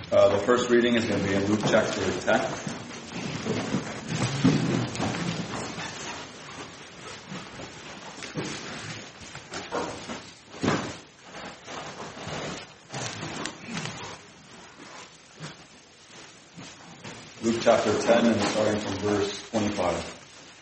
The first reading is going to be in Luke chapter 10. Luke chapter 10, and starting from verse 25.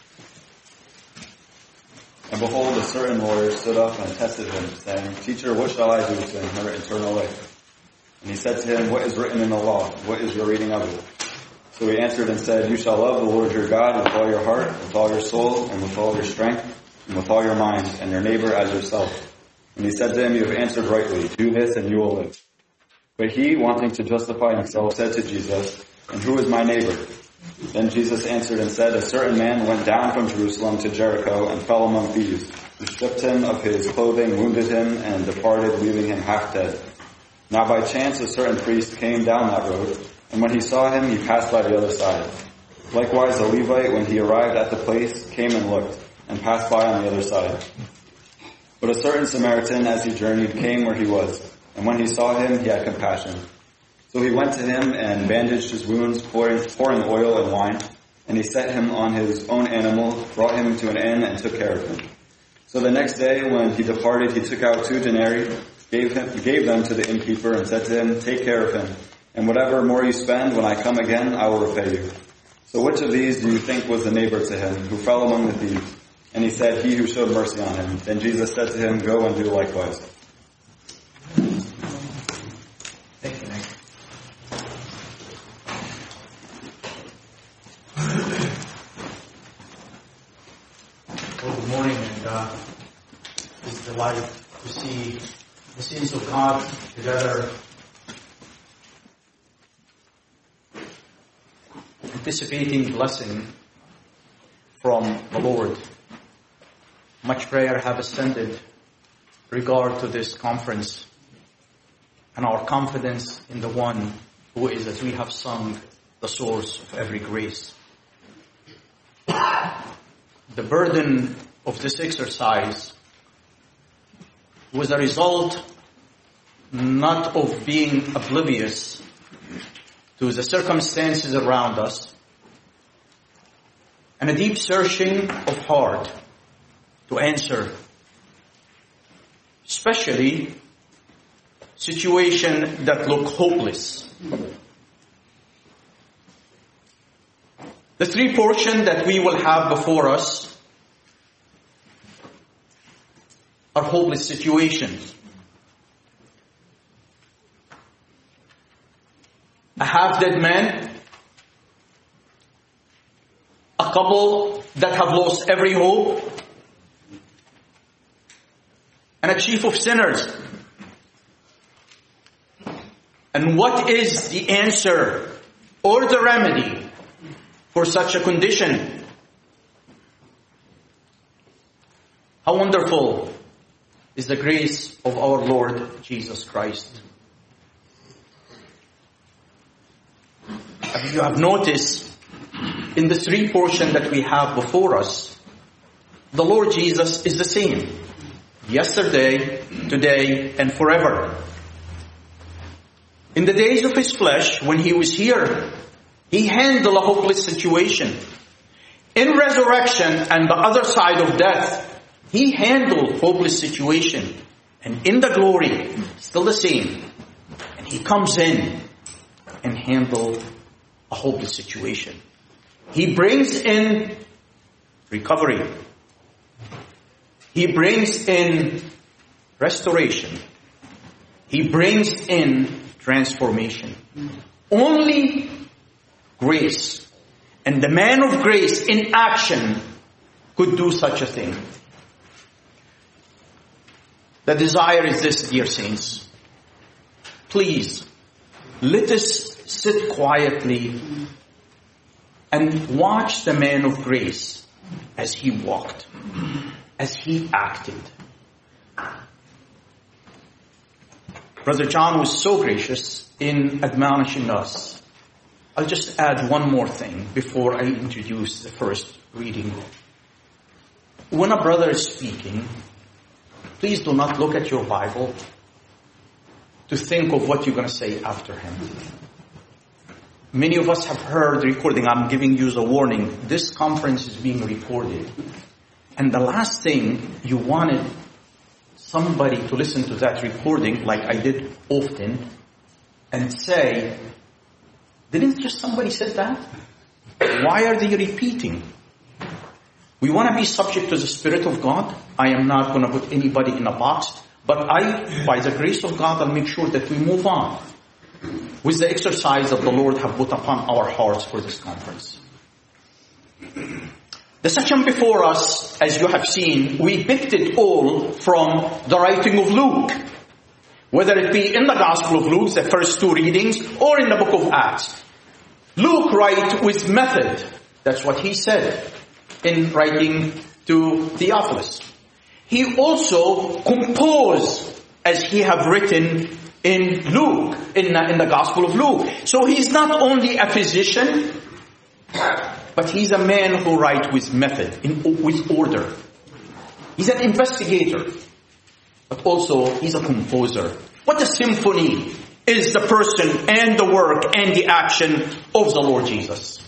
And behold, a certain lawyer stood up and tested him, saying, Teacher, what shall I do to inherit eternal life? And he said to him, What is written in the law? What is your reading of it? So he answered and said, You shall love the Lord your God with all your heart, with all your soul, and with all your strength, and with all your mind, and your neighbor as yourself. And he said to him, You have answered rightly. Do this, and you will live. But he, wanting to justify himself, said to Jesus, And who is my neighbor? Then Jesus answered and said, A certain man went down from Jerusalem to Jericho and fell among thieves, who stripped him of his clothing, wounded him, and departed, leaving him half dead. Now by chance a certain priest came down that road, and when he saw him, he passed by the other side. Likewise a Levite, when he arrived at the place, came and looked, and passed by on the other side. But a certain Samaritan, as he journeyed, came where he was, and when he saw him, he had compassion. So he went to him and bandaged his wounds, pouring oil and wine, and he set him on his own animal, brought him to an inn, and took care of him. So the next day, when he departed, he took out 2 denarii, gave them to the innkeeper, and said to him, Take care of him, and whatever more you spend, when I come again, I will repay you. So which of these do you think was the neighbor to him, who fell among the thieves? And he said, He who showed mercy on him. Then Jesus said to him, Go and do likewise. Thank you, Nick. Well, good morning, and it's a delight to see the saints of God together, anticipating blessing from the Lord. Much prayer have ascended regard to this conference, and our confidence in the one who is, as we have sung, the source of every grace. The burden of this exercise was a result not of being oblivious to the circumstances around us, and a deep searching of heart to answer, especially situations that look hopeless. The 3 portions that we will have before us are hopeless situations. A half-dead man, a couple that have lost every hope, and a chief of sinners. And what is the answer or the remedy for such a condition? How wonderful is the grace of our Lord Jesus Christ. As you have noticed, in the 3 portions that we have before us, the Lord Jesus is the same. Yesterday, today, and forever. In the days of His flesh, when He was here, He handled a hopeless situation. In resurrection and the other side of death, He handled hopeless situation. And in the glory, still the same. And He comes in and handles a hopeless situation. He brings in recovery. He brings in restoration. He brings in transformation. Only grace and the man of grace in action could do such a thing. The desire is this, dear saints. Please, let us sit quietly and watch the man of grace as he walked, as he acted. Brother John was so gracious in admonishing us. I'll just add one more thing before I introduce the first reading. When a brother is speaking, please do not look at your Bible to think of what you're going to say after him. Many of us have heard the recording. I'm giving you the warning. This conference is being recorded. And the last thing you wanted somebody to listen to that recording, like I did often, and say, didn't just somebody say that? Why are they repeating? We want to be subject to the Spirit of God. I am not going to put anybody in a box. But by the grace of God, I'll make sure that we move on with the exercise that the Lord have put upon our hearts for this conference. The section before us, as you have seen, we picked it all from the writing of Luke. Whether it be in the Gospel of Luke, the first two readings, or in the book of Acts. Luke writes with method. That's what he said in writing to Theophilus. He also composed as he have written in Luke, in the Gospel of Luke. So he's not only a physician, but he's a man who writes with method, with order. He's an investigator, but also he's a composer. What a symphony is the person and the work and the action of the Lord Jesus.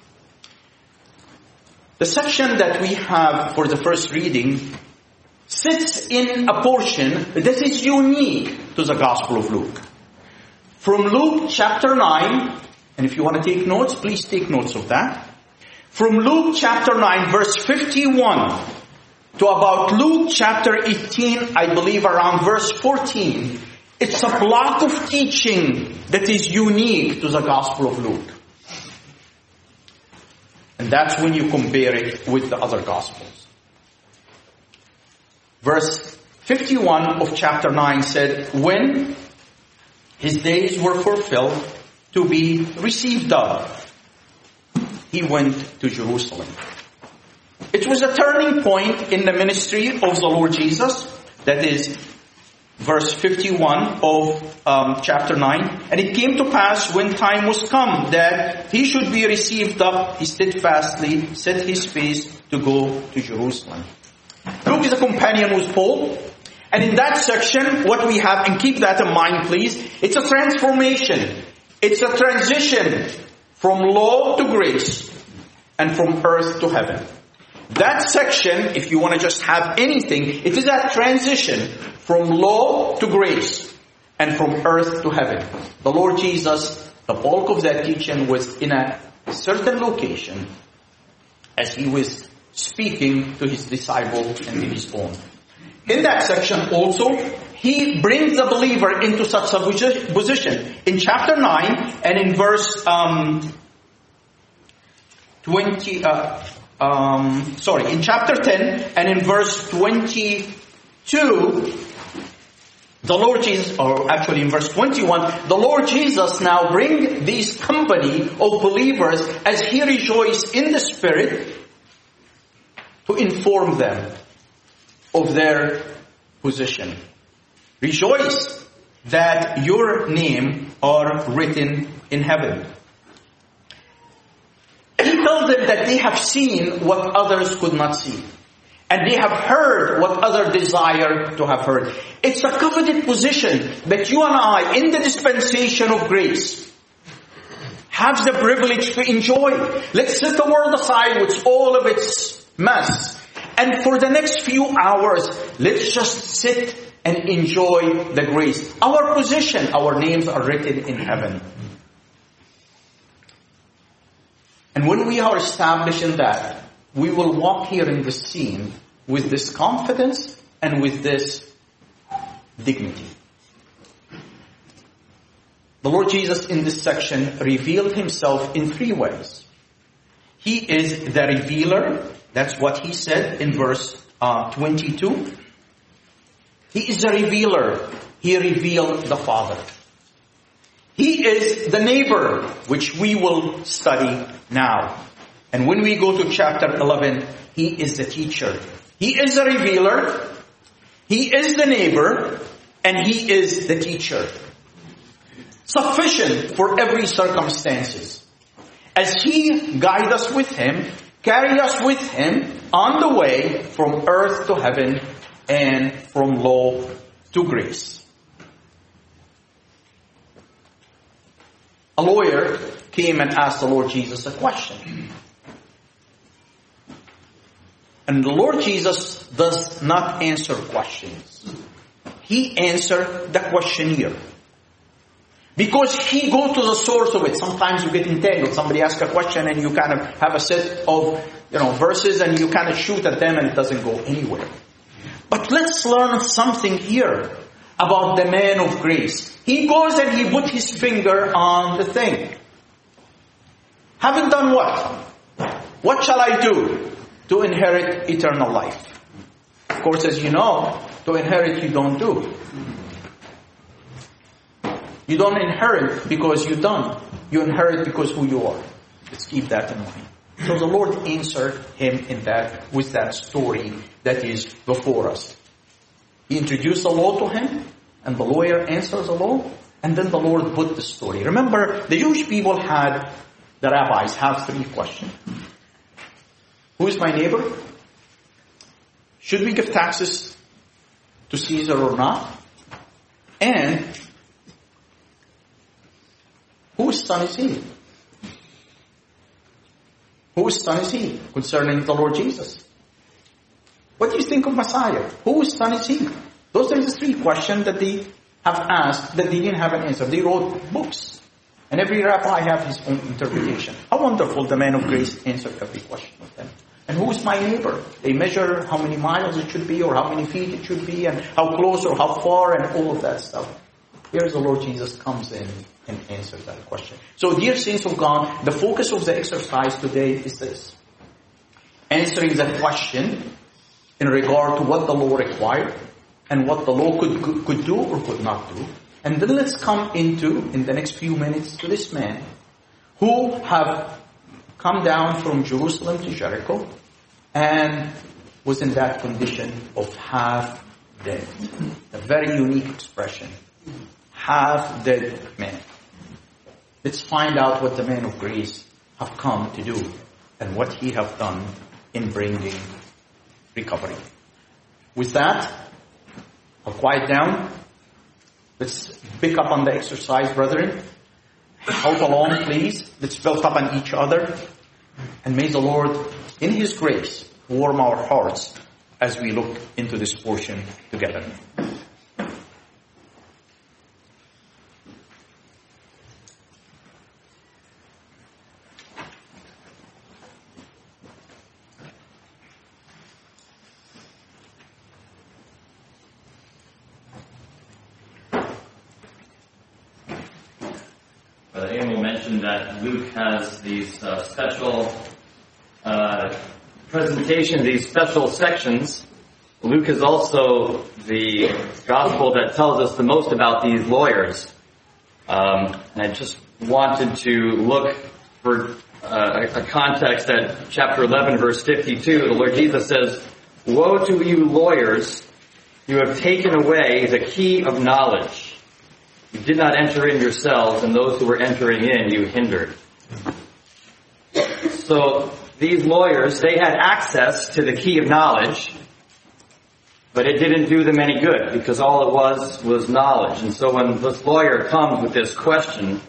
The section that we have for the first reading sits in a portion that is unique to the Gospel of Luke. From Luke chapter 9, and if you want to take notes, please take notes of that. From Luke chapter 9, verse 51, to about Luke chapter 18, I believe around verse 14, it's a block of teaching that is unique to the Gospel of Luke. And that's when you compare it with the other Gospels. Verse 51 of chapter 9 said, when his days were fulfilled to be received of, he went to Jerusalem. It was a turning point in the ministry of the Lord Jesus. That is verse 51 of chapter 9. And it came to pass when time was come that he should be received up, he steadfastly set his face to go to Jerusalem. Luke is a companion with Paul. And in that section, what we have, and keep that in mind please, it's a transformation. It's a transition from law to grace and from earth to heaven. That section, if you want to just have anything, it is that transition from law to grace and from earth to heaven. The Lord Jesus, the bulk of that teaching was in a certain location as he was speaking to his disciples and to his own. In that section also, he brings the believer into such a position. In chapter 9 and in verse in chapter 10 and in verse 22, the Lord Jesus, or actually in verse 21, the Lord Jesus now bring this company of believers as he rejoiced in the Spirit to inform them of their position. Rejoice that your name are written in heaven. He tells them that they have seen what others could not see. And they have heard what others desire to have heard. It's a coveted position that you and I, in the dispensation of grace, have the privilege to enjoy. Let's set the world aside with all of its mess. And for the next few hours, let's just sit and enjoy the grace. Our position, our names are written in heaven. And when we are established in that, we will walk here in this scene with this confidence and with this dignity. The Lord Jesus in this section revealed himself in three ways. He is the revealer. That's what he said in verse 22. He is the revealer. He revealed the Father. He is the neighbor, which we will study now. And when we go to chapter 11, he is the teacher. He is the revealer. He is the neighbor. And he is the teacher. Sufficient for every circumstances. As he guide us with him, carry us with him on the way from earth to heaven and from law to grace. A lawyer came and asked the Lord Jesus a question. And the Lord Jesus does not answer questions. He answered the questionnaire. Because he goes to the source of it. Sometimes you get entangled. Somebody asks a question and you kind of have a set of verses and you kind of shoot at them and it doesn't go anywhere. But let's learn something here about the man of grace. He goes and he put his finger on the thing. Having done what? What shall I do to inherit eternal life? Of course, as you know, to inherit you don't do. You don't inherit because you've done. You inherit because who you are. Let's keep that in mind. So the Lord answered him with that story that is before us. He introduced the law to him, and the lawyer answers the law, and then the Lord put the story. Remember, the Jewish people the rabbis have 3 questions. Who is my neighbor? Should we give taxes to Caesar or not? And whose son is he? Whose son is he? Concerning the Lord Jesus. What do you think of Messiah? Whose son is he? Those are the 3 questions that they have asked that they didn't have an answer. They wrote books. And every rabbi have his own interpretation. How wonderful the man of grace answered every question of them. And who is my neighbor? They measure how many miles it should be or how many feet it should be and how close or how far and all of that stuff. Here's the Lord Jesus comes in and answers that question. So dear saints of God, the focus of the exercise today is this. Answering that question in regard to what the law required and what the law could do or could not do. And then let's come into, in the next few minutes, to this man who have come down from Jerusalem to Jericho and was in that condition of half dead. A very unique expression. Half dead man. Let's find out what the man of grace have come to do and what he have done in bringing recovery. With that, I'll quiet down. Let's pick up on the exercise, brethren. Help along, please. Let's build up on each other. And may the Lord, in His grace, warm our hearts as we look into this portion together. Emil mentioned that Luke has these special presentations, these special sections. Luke is also the gospel that tells us the most about these lawyers. And I just wanted to look for a context at chapter 11, verse 52. The Lord Jesus says, "Woe to you lawyers, you have taken away the key of knowledge. You did not enter in yourselves, and those who were entering in you hindered." So these lawyers, they had access to the key of knowledge, but it didn't do them any good because all it was knowledge. And so when this lawyer comes with this question,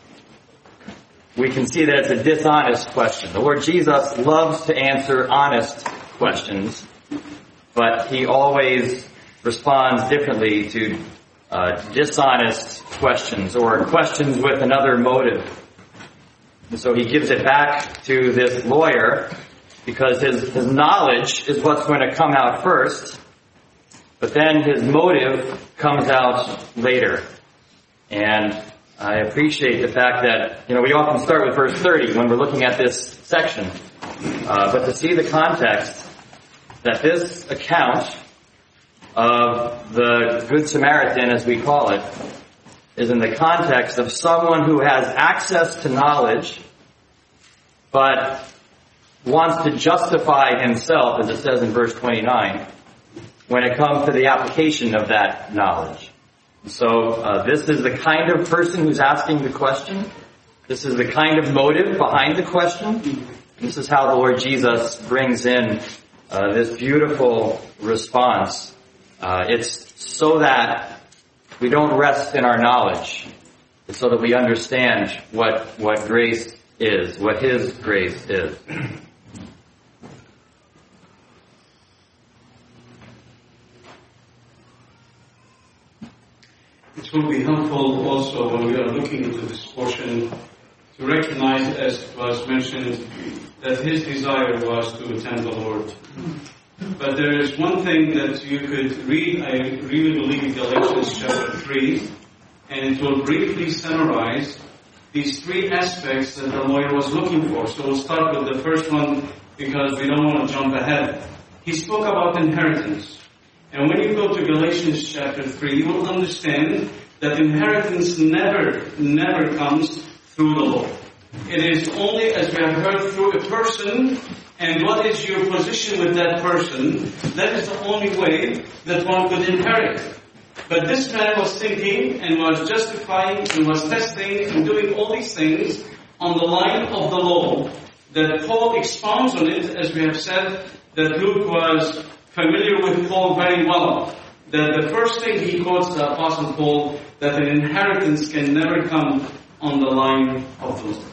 we can see that it's a dishonest question. The Lord Jesus loves to answer honest questions, but He always responds differently to dishonest questions or questions with another motive. And so He gives it back to this lawyer because his knowledge is what's going to come out first, but then his motive comes out later. And I appreciate the fact that, we often start with verse 30 when we're looking at this section. But to see the context that this account of the Good Samaritan, as we call it, is in the context of someone who has access to knowledge, but wants to justify himself, as it says in verse 29, when it comes to the application of that knowledge. So this is the kind of person who's asking the question. This is the kind of motive behind the question. This is how the Lord Jesus brings in this beautiful response. It's so that we don't rest in our knowledge. so that we understand what grace is, what His grace is. It will be helpful also when we are looking into this portion to recognize, as was mentioned, that his desire was to attend the Lord. But there is one thing that you could read, I really believe, Galatians chapter 3, and it will briefly summarize these three aspects that the lawyer was looking for. So we'll start with the first one because we don't want to jump ahead. He spoke about inheritance. And when you go to Galatians chapter 3, you will understand that inheritance never comes through the law. It is only, as we have heard, through a person, and what is your position with that person, that is the only way that one could inherit. But this man was thinking and was justifying and was testing and doing all these things on the line of the law. That Paul expounds on it, as we have said, that Luke was familiar with Paul very well. That the first thing he quotes the Apostle Paul, that an inheritance can never come on the line of the law.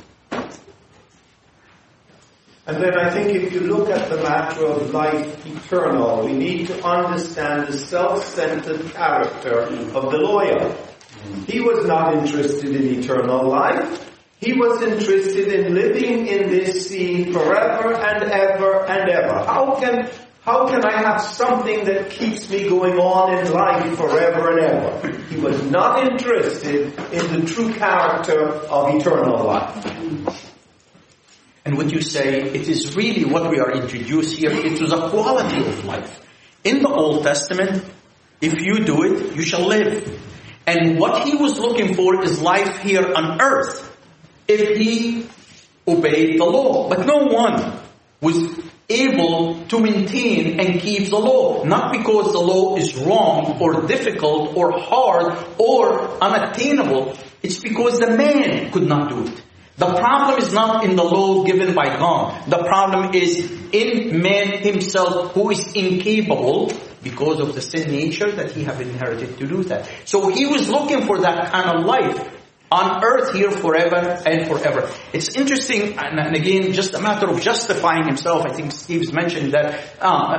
And then I think if you look at the matter of life eternal, we need to understand the self-centered character of the lawyer. He was not interested in eternal life. He was interested in living in this scene forever and ever and ever. How can I have something that keeps me going on in life forever and ever? He was not interested in the true character of eternal life. And would you say it is really what we are introduced here? It was a quality of life. In the Old Testament, if you do it, you shall live. And what he was looking for is life here on earth, if he obeyed the law. But no one was able to maintain and keep the law. Not because the law is wrong or difficult or hard or unattainable. It's because the man could not do it. The problem is not in the law given by God. The problem is in man himself, who is incapable because of the sin nature that he have inherited to do that. So he was looking for that kind of life on earth here forever and forever. It's interesting, and again, just a matter of justifying himself. I think Steve's mentioned that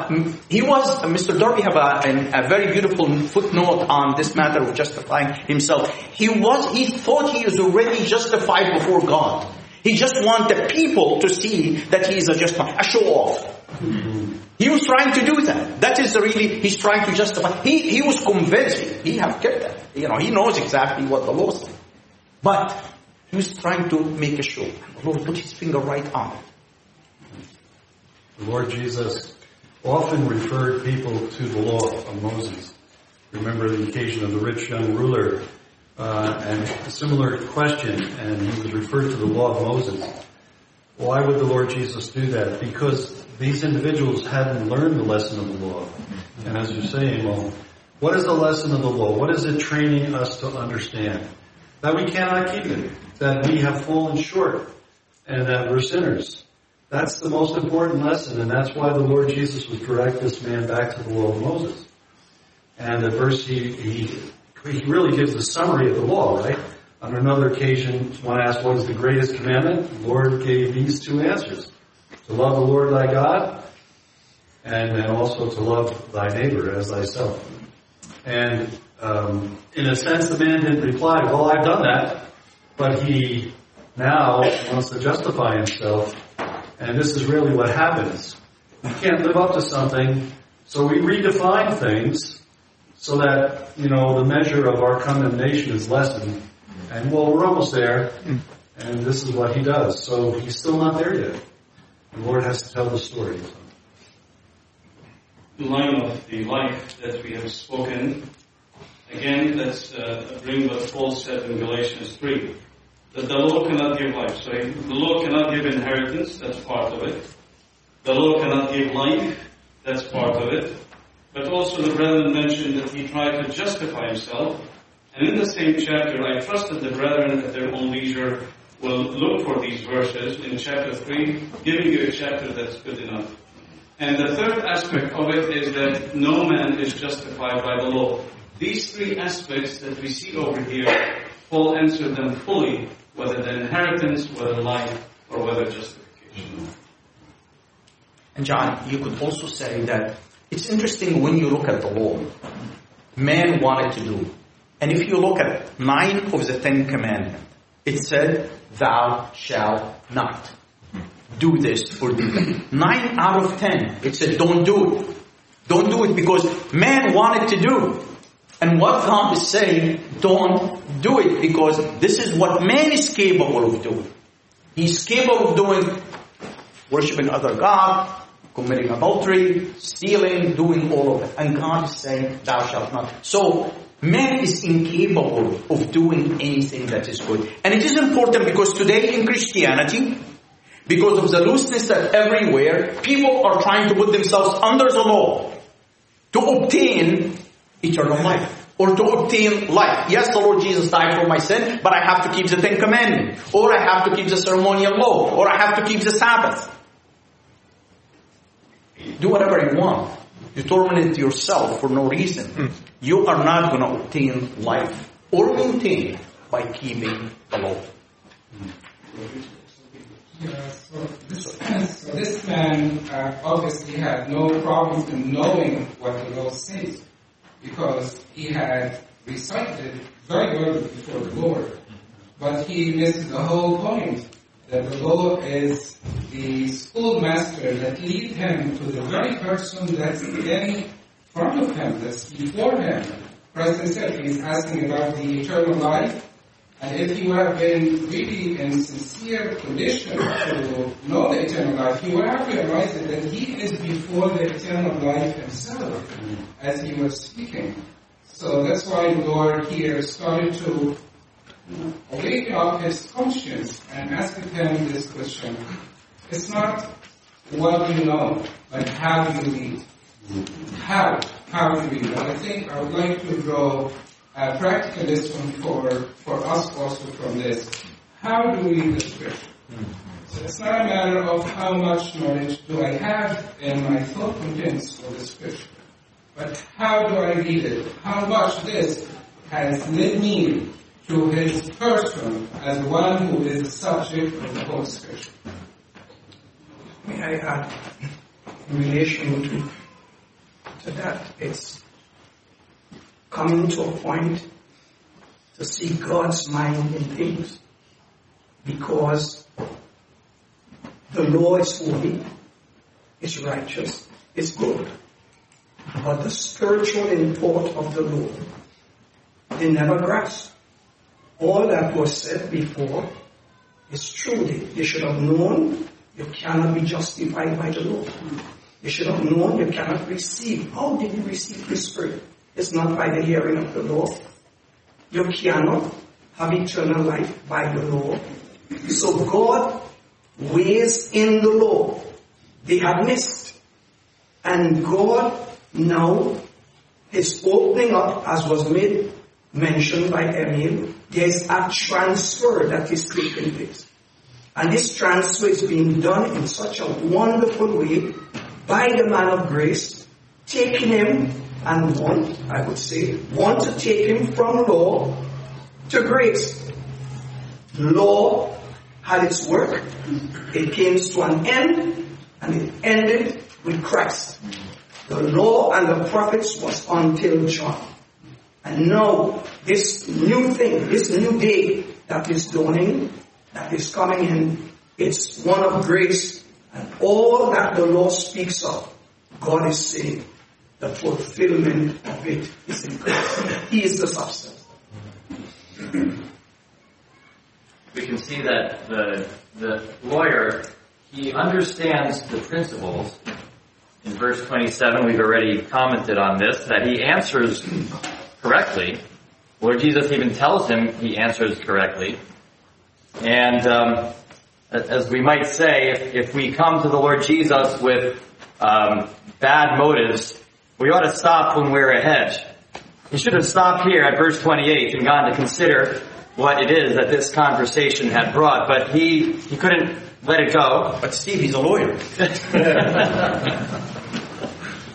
Mr. Darby have a very beautiful footnote on this matter of justifying himself. He thought he is already justified before God. He just wanted the people to see that he is a show off. He was trying to do that. That is really, he's trying to justify. He was convinced. He have kept that. He knows exactly what the law says. But he was trying to make a show. The Lord put his finger right on it. The Lord Jesus often referred people to the law of Moses. Remember the occasion of the rich young ruler, and a similar question, and he was referred to the law of Moses. Why would the Lord Jesus do that? Because these individuals hadn't learned the lesson of the law. And as you're saying, well, what is the lesson of the law? What is it training us to understand? That we cannot keep it, that we have fallen short, and that we're sinners. That's the most important lesson, and that's why the Lord Jesus would direct this man back to the law of Moses. And at verse, he really gives the summary of the law, right? On another occasion, one asked, what is the greatest commandment? The Lord gave these two answers. To love the Lord thy God, and then also to love thy neighbor as thyself. And in a sense, the man didn't reply, well, I've done that. But he now wants to justify himself. And this is really what happens. We can't live up to something, so we redefine things so that, the measure of our condemnation is lessened. And, well, we're almost there. And this is what he does. So he's still not there yet. The Lord has to tell the story. In line of the life that we have spoken, again, let's bring what Paul said in Galatians 3, that the law cannot give life. So the law cannot give inheritance, that's part of it. The law cannot give life, that's part of it. But also the brethren mentioned that he tried to justify himself. And in the same chapter, I trust that the brethren at their own leisure will look for these verses in chapter 3, giving you a chapter that's good enough. And the third aspect of it is that no man is justified by the law. These three aspects that we see over here Paul answered them fully, whether the inheritance, whether life, or whether justification. And John, you could also say that it's interesting when you look at the law. Man wanted to do. And if you look at 9 of the 10 commandments, it said, thou shalt not do this or do that. 9 out of 10, it said, don't do it. Don't do it because man wanted to do. And what God is saying, don't do it because this is what man is capable of doing. He's capable of doing worshiping other gods, committing adultery, stealing, doing all of it. And God is saying, thou shalt not. So, man is incapable of doing anything that is good. And it is important because today in Christianity, because of the looseness that everywhere, people are trying to put themselves under the law to obtain eternal life. Or to obtain life. Yes, the Lord Jesus died for my sin, but I have to keep the 10 commandments. Or I have to keep the ceremonial law. Or I have to keep the Sabbath. Do whatever you want. You torment yourself for no reason. You are not going to obtain life or maintain it by keeping the law. Yeah, so this man obviously had no problem in knowing what the law says, because he had recited it very well before the Lord. But he missed the whole point, that the law is the schoolmaster that leads him to the very person that's in front of him, that's before him. President said he's asking about the eternal life. And if you have been really in sincere condition to know the eternal life, you will have realized that he is before the eternal life himself, as he was speaking. So that's why the Lord here started to awaken up his conscience and ask him this question. It's not what you know, but how you lead. How do you lead? And I think I would like to draw a practical lesson for us also from this. How do we read the Scripture? So it's not a matter of how much knowledge do I have in my thought contents for the Scripture, but how do I read it? How much this has led me to his person as one who is the subject of the whole Scripture. May I add, in relation to that, it's coming to a point to see God's mind in things, because the law is holy, it's righteous, it's good, but the spiritual import of the law, they never grasp. All that was said before is true. They should have known you cannot be justified by the law. They should have known you cannot receive. How did you receive the Spirit? It's not by the hearing of the law. You cannot have eternal life by the law. So God weighs in the law. They had missed. And God now is opening up, as was mentioned by Emil, there's a transfer that is taking place. And this transfer is being done in such a wonderful way by the man of grace, taking him and want to take him from law to grace. Law had its work. It came to an end, and it ended with Christ. The law and the prophets was until John. And now, this new thing, this new day that is dawning, that is coming in, it's one of grace, and all that the law speaks of, God is saying, the fulfillment of it is in Christ. He is the substance. We can see that the lawyer, he understands the principles. In verse 27, we've already commented on this, that he answers correctly. Lord Jesus even tells him he answers correctly. And as we might say, if we come to the Lord Jesus with bad motives, we ought to stop when we're ahead. He should have stopped here at verse 28 and gone to consider what it is that this conversation had brought, but he couldn't let it go. But Steve, he's a lawyer.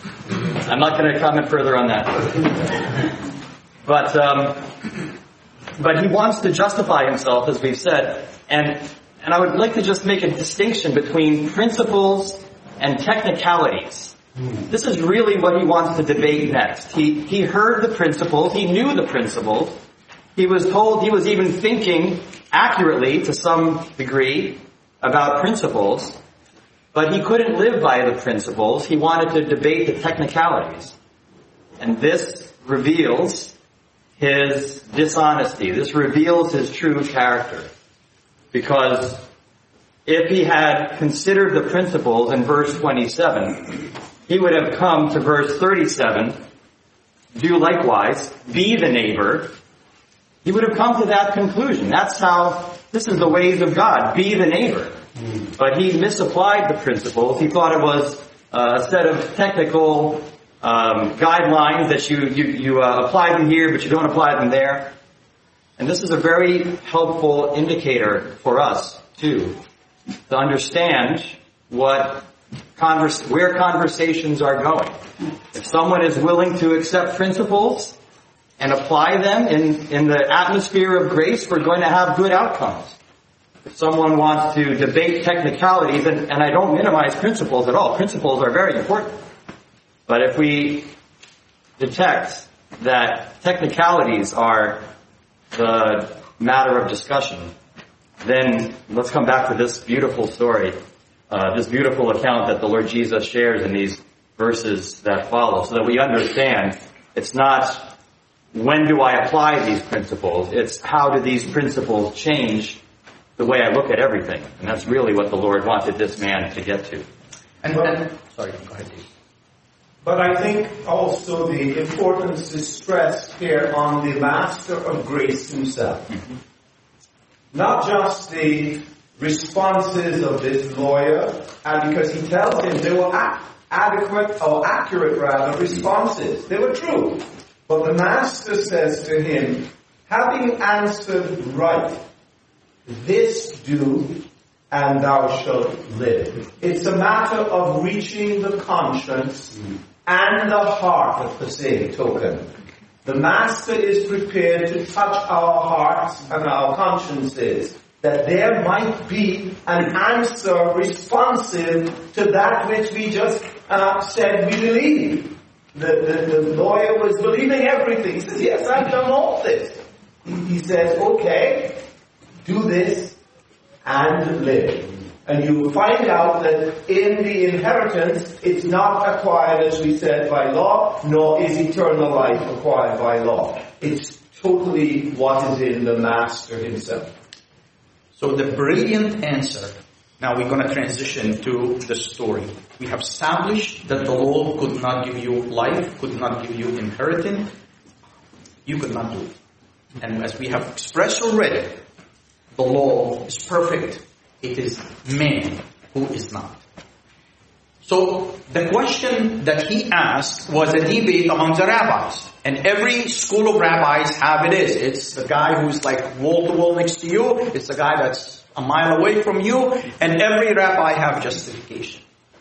I'm not going to comment further on that. But But he wants to justify himself, as we've said. And I would like to just make a distinction between principles and technicalities. This is really what he wants to debate next. He heard the principles. He knew the principles. He was told, he was even thinking accurately to some degree about principles. But he couldn't live by the principles. He wanted to debate the technicalities. And this reveals his dishonesty. This reveals his true character. Because if he had considered the principles in verse 27, he would have come to verse 37, do likewise, be the neighbor. He would have come to that conclusion. This is the ways of God, be the neighbor. But he misapplied the principles. He thought it was a set of technical guidelines that you apply them here, but you don't apply them there. And this is a very helpful indicator for us, too, to understand where conversations are going. If someone is willing to accept principles and apply them in the atmosphere of grace, we're going to have good outcomes. If someone wants to debate technicalities, and I don't minimize principles at all, principles are very important. But if we detect that technicalities are the matter of discussion, then let's come back to this beautiful story, this beautiful account that the Lord Jesus shares in these verses that follow, so that we understand it's not when do I apply these principles, it's how do these principles change the way I look at everything. And that's really what the Lord wanted this man to get to. Sorry, go ahead, Dave. But I think also the importance is stressed here on the Master of Grace himself. Mm-hmm. Not just the responses of this lawyer, and because he tells him they were adequate or accurate rather responses. They were true. But the Master says to him, having answered right, this do, and thou shalt live. It's a matter of reaching the conscience and the heart at the same token. The Master is prepared to touch our hearts and our consciences, that there might be an answer responsive to that which we just said we believe. The lawyer was believing everything. He says, yes, I've done all this. He says, okay, do this and live. And you will find out that in the inheritance, it's not acquired, as we said, by law, nor is eternal life acquired by law. It's totally what is in the Master himself. So the brilliant answer. Now we're going to transition to the story. We have established that the law could not give you life, could not give you inheritance. You could not do it. And as we have expressed already, the law is perfect. It is man who is not. So the question that he asked was a debate among the rabbis. And every school of rabbis have it is. It's the guy who's like wall to wall next to you. It's the guy that's a mile away from you. And every rabbi have justification.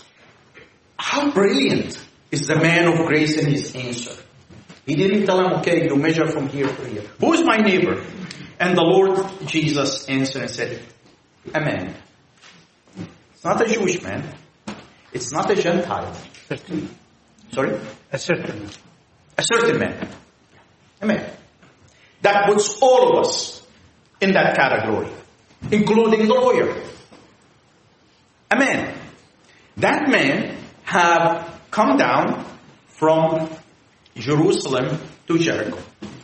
How brilliant is the man of grace in his answer. He didn't tell him, okay, you measure from here to here. Who is my neighbor? And the Lord Jesus answered and said, a man. It's not a Jewish man. It's not a Gentile. Sorry? A certain man. A man. That puts all of us in that category, including the lawyer. A man. That man have come down from Jerusalem to Jericho.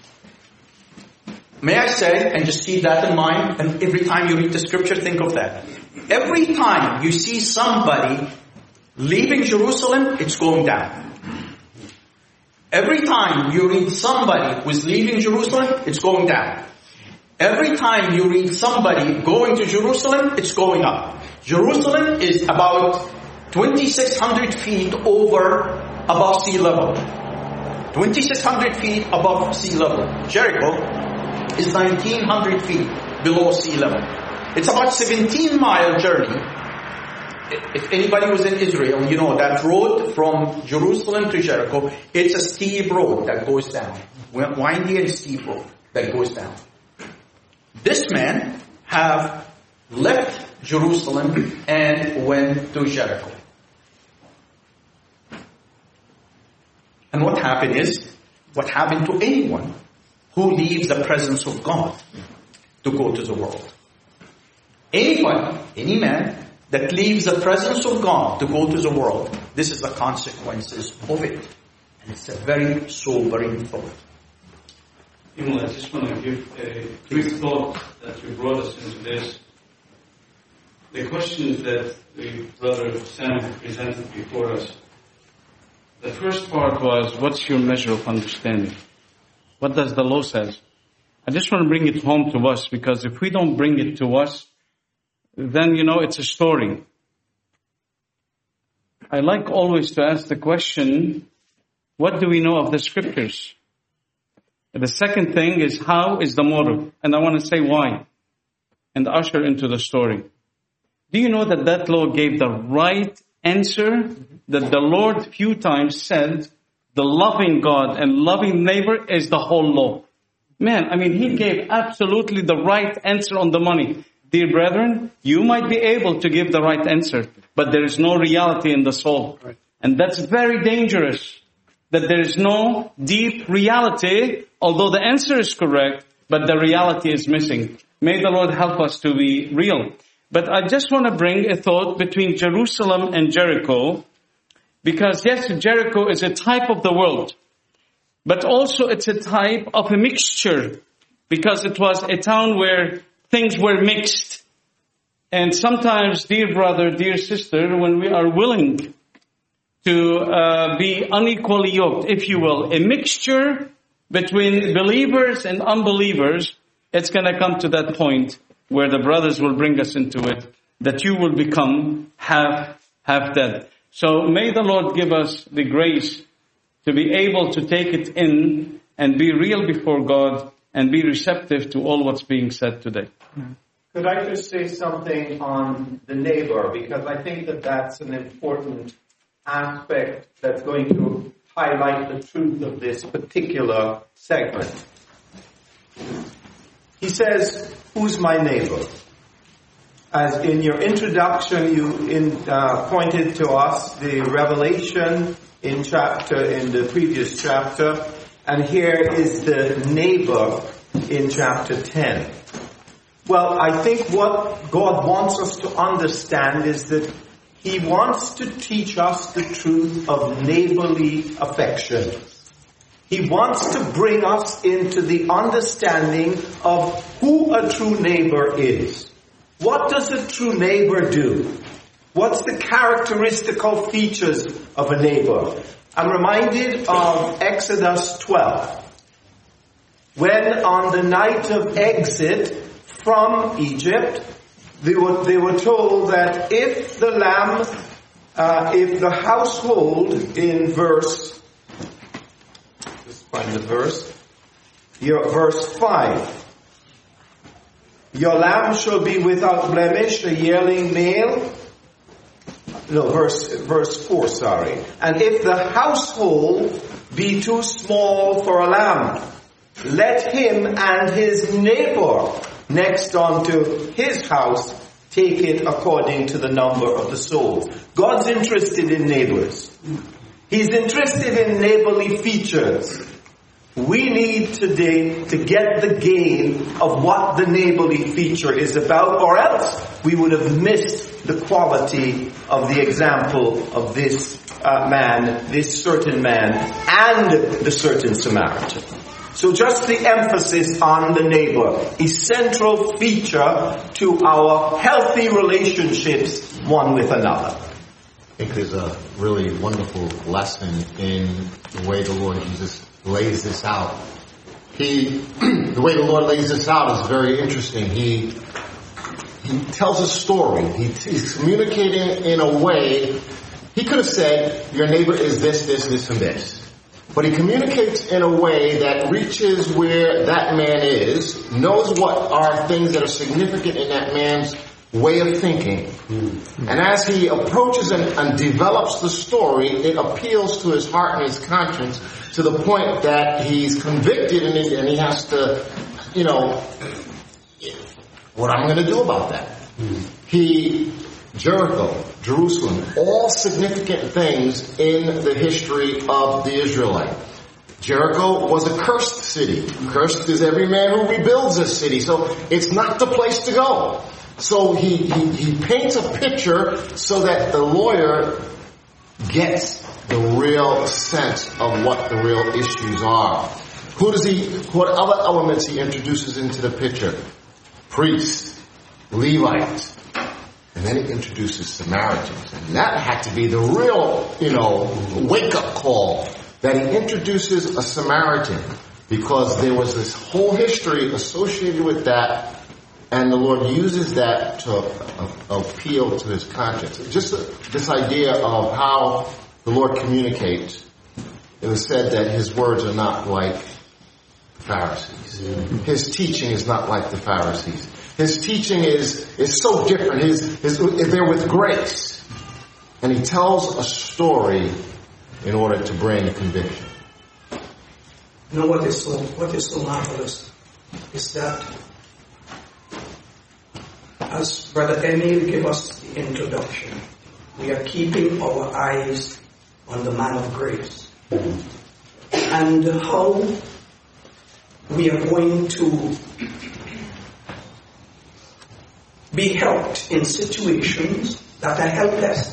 May I say, and just keep that in mind, and every time you read the scripture, think of that. Every time you see somebody leaving Jerusalem, it's going down. Every time you read somebody who's leaving Jerusalem, it's going down. Every time you read somebody going to Jerusalem, it's going up. Jerusalem is about 2,600 feet above sea level. 2,600 feet above sea level. Jericho is 1,900 feet below sea level. It's about 17-mile journey. If anybody was in Israel, you know that road from Jerusalem to Jericho, it's a steep road that goes down. Windy and steep road that goes down. This man have left Jerusalem and went to Jericho. And what happened to anyone who leaves the presence of God to go to the world. Anybody, any man that leaves the presence of God to go to the world, this is the consequences of it. And it's a very sobering thought. I just want to give a quick thought that you brought us into this. The questions that the brother Sam presented before us. The first part was, what's your measure of understanding? What does the law say? I just want to bring it home to us, because if we don't bring it to us, then, it's a story. I like always to ask the question, what do we know of the scriptures? The second thing is, how is the motive? And I want to say why, and usher into the story. Do you know that law gave the right answer? That the Lord few times said, the loving God and loving neighbor is the whole law. Man, he gave absolutely the right answer on the money. Dear brethren, you might be able to give the right answer, but there is no reality in the soul. And that's very dangerous. That there is no deep reality, although the answer is correct, but the reality is missing. May the Lord help us to be real. But I just want to bring a thought between Jerusalem and Jericho, because yes, Jericho is a type of the world, but also it's a type of a mixture, because it was a town where things were mixed. And sometimes, dear brother, dear sister, when we are willing to be unequally yoked, if you will, a mixture between believers and unbelievers, it's going to come to that point where the brothers will bring us into it, that you will become half dead. So may the Lord give us the grace to be able to take it in and be real before God and be receptive to all what's being said today. Could I just say something on the neighbor? Because I think that that's an important aspect that's going to highlight the truth of this particular segment. He says, who's my neighbor? As in your introduction, you pointed to us the Revelation in the previous chapter, and here is the neighbor in chapter 10. Well, I think what God wants us to understand is that He wants to teach us the truth of neighborly affection. He wants to bring us into the understanding of who a true neighbor is. What does a true neighbor do? What's the characteristical features of a neighbor? I'm reminded of Exodus 12. When on the night of exit from Egypt, they were told that if the household in verse 5, your lamb shall be without blemish, a yearling male. No, verse 4, sorry. And if the household be too small for a lamb, let him and his neighbor next unto his house take it according to the number of the souls. God's interested in neighbors. He's interested in neighborly features. We need today to get the game of what the neighborly feature is about, or else we would have missed the quality of the example of this certain man, and the certain Samaritan. So just the emphasis on the neighbor, a central feature to our healthy relationships one with another. I think there's a really wonderful lesson in the way the Lord Jesus lays this out. The way the Lord lays this out is very interesting. He tells a story. He's communicating in a way. He could have said, your neighbor is this, and this. But he communicates in a way that reaches where that man is, knows what are things that are significant in that man's way of thinking. And as he approaches and develops the story, it appeals to his heart and his conscience to the point that he's convicted and he has to, what I'm going to do about that. Jericho, Jerusalem, all significant things in the history of the Israelite. Jericho was a cursed city. Cursed is every man who rebuilds a city. So it's not the place to go. So he paints a picture so that the lawyer gets the real sense of what the real issues are. What other elements he introduces into the picture? Priests, Levites, and then he introduces Samaritans. And that had to be the real, wake-up call, that he introduces a Samaritan, because there was this whole history associated with that, and the Lord uses that to appeal to his conscience. Just this idea of how the Lord communicates. It was said that his words are not like the Pharisees. His teaching is not like the Pharisees. His teaching is so different. They're with grace. And he tells a story in order to bring conviction. You know what is so marvelous is that as Brother Emil gave us the introduction, we are keeping our eyes on the man of grace and how we are going to be helped in situations that are helpless,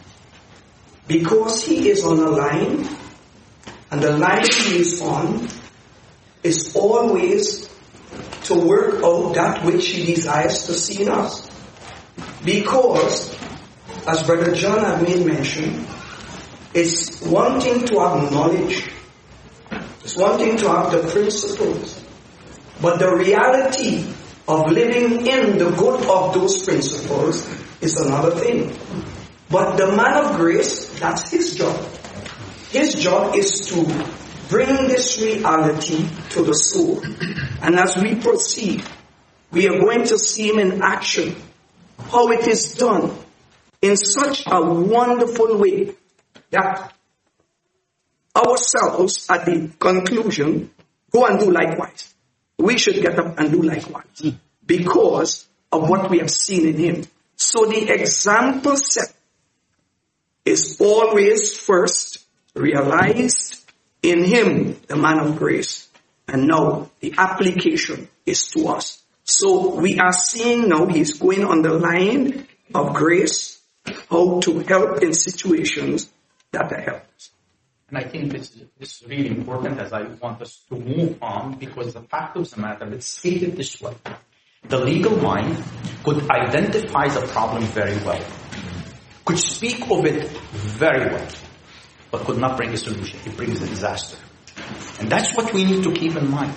because he is on a line, and the line he is on is always to work out that which he desires to see in us. Because, as Brother John had made mention, it's one thing to have knowledge, it's one thing to have the principles, but the reality of living in the good of those principles is another thing. But the man of grace, that's his job. His job is to bring this reality to the soul. And as we proceed, we are going to see him in action, how it is done in such a wonderful way that ourselves at the conclusion go and do likewise. We should get up and do likewise because of what we have seen in him. So the example set is always first realized in him, the man of grace. And now the application is to us. So we are seeing now he's going on the line of grace, how to help in situations that are helpless. And I think this is really important as I want us to move on, because the fact of the matter, let's state it this way. The legal mind could identify the problem very well, could speak of it very well, but could not bring a solution. It brings a disaster. And that's what we need to keep in mind.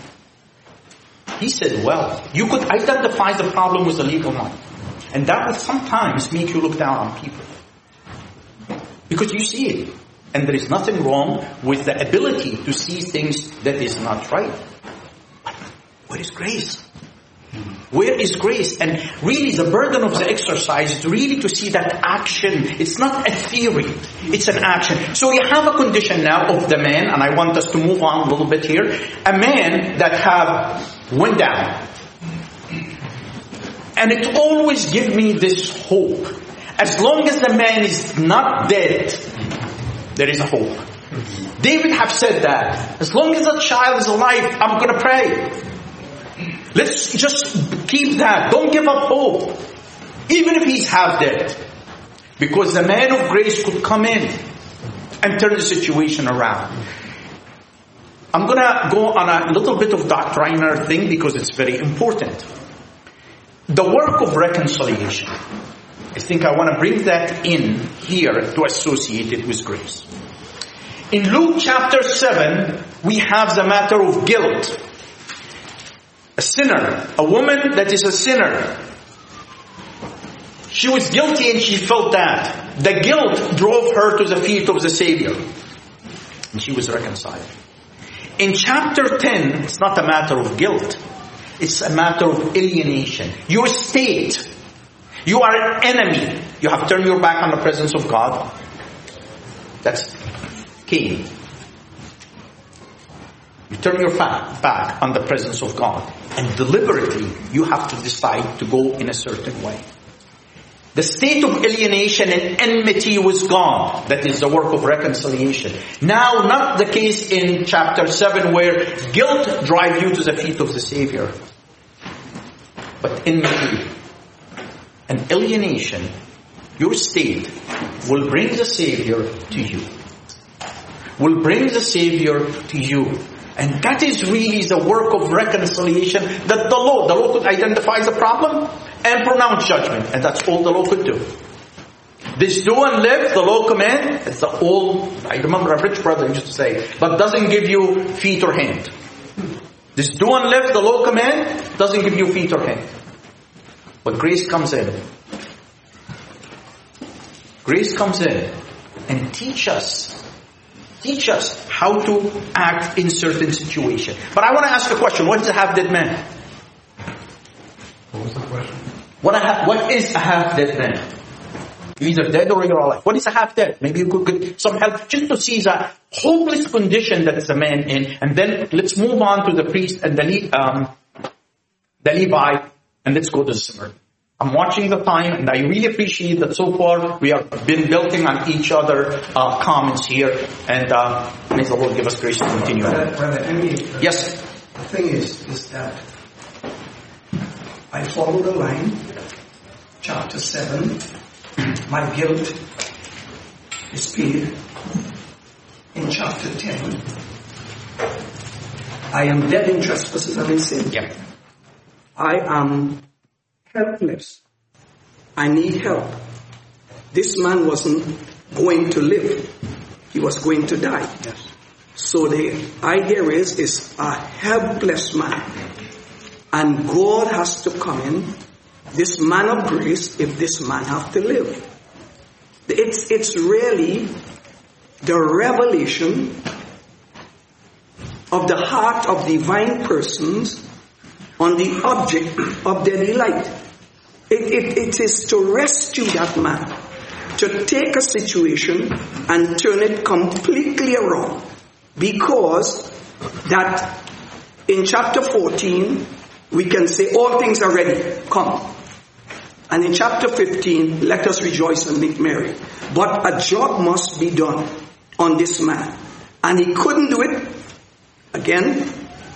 He said, well, you could identify the problem with the legal mind. And that would sometimes make you look down on people. Because you see it. And there is nothing wrong with the ability to see things that is not right. But where is grace? Where is grace? And really the burden of the exercise is really to see that action. It's not a theory. It's an action. So you have a condition now of the man, and I want us to move on a little bit here. A man that went down. And it always gives me this hope. As long as the man is not dead, there is a hope. David have said that. As long as a child is alive, I'm going to pray. Let's just keep that. Don't give up hope. Even if he's half dead. Because the man of grace could come in and turn the situation around. I'm going to go on a little bit of doctrinal thing because it's very important. The work of reconciliation. I think I want to bring that in here to associate it with grace. In Luke chapter 7, we have the matter of guilt. A sinner, a woman that is a sinner. She was guilty and she felt that. The guilt drove her to the feet of the Savior. And she was reconciled. In chapter 10, it's not a matter of guilt. It's a matter of alienation. Your state. You are an enemy. You have turned your back on the presence of God. That's Cain. You turn your back on the presence of God. And deliberately, you have to decide to go in a certain way. The state of alienation and enmity was gone. That is the work of reconciliation. Now, not the case in chapter 7 where guilt drives you to the feet of the Savior. But enmity and alienation, your state will bring the Savior to you. Will bring the Savior to you. And that is really the work of reconciliation that the law could identify the problem and pronounce judgment. And that's all the law could do. This do and live, the law command, it's the old, I remember a rich brother used to say, but doesn't give you feet or hand. This do and live, the law command, doesn't give you feet or hand. But grace comes in. Grace comes in and teach us how to act in certain situations. But I want to ask a question. What is a half-dead man? What was the question? What is a half-dead man? You're either dead or you're alive. What is a half-dead? Maybe you could get some help just to see the hopeless condition that is a man in. And then let's move on to the priest and the Levite, and let's go to the Samaritan. I'm watching the time, and I really appreciate that so far we have been building on each other comments here, and may the Lord give us grace to continue. Yes. The thing is that I follow the line, chapter 7, my guilt is paid. In chapter 10, I am dead in trespasses and in sin. Yeah. I am helpless. I need help. This man wasn't going to live. He was going to die. Yes. So the idea is a helpless man. And God has to come in, this man of grace, if this man have to live. It's really the revelation of the heart of divine persons on the object of their delight. It is to rescue that man, to take a situation and turn it completely around. Because that in chapter 14, we can say all things are ready, come. And in chapter 15, let us rejoice and make merry. But a job must be done on this man. And he couldn't do it. Again,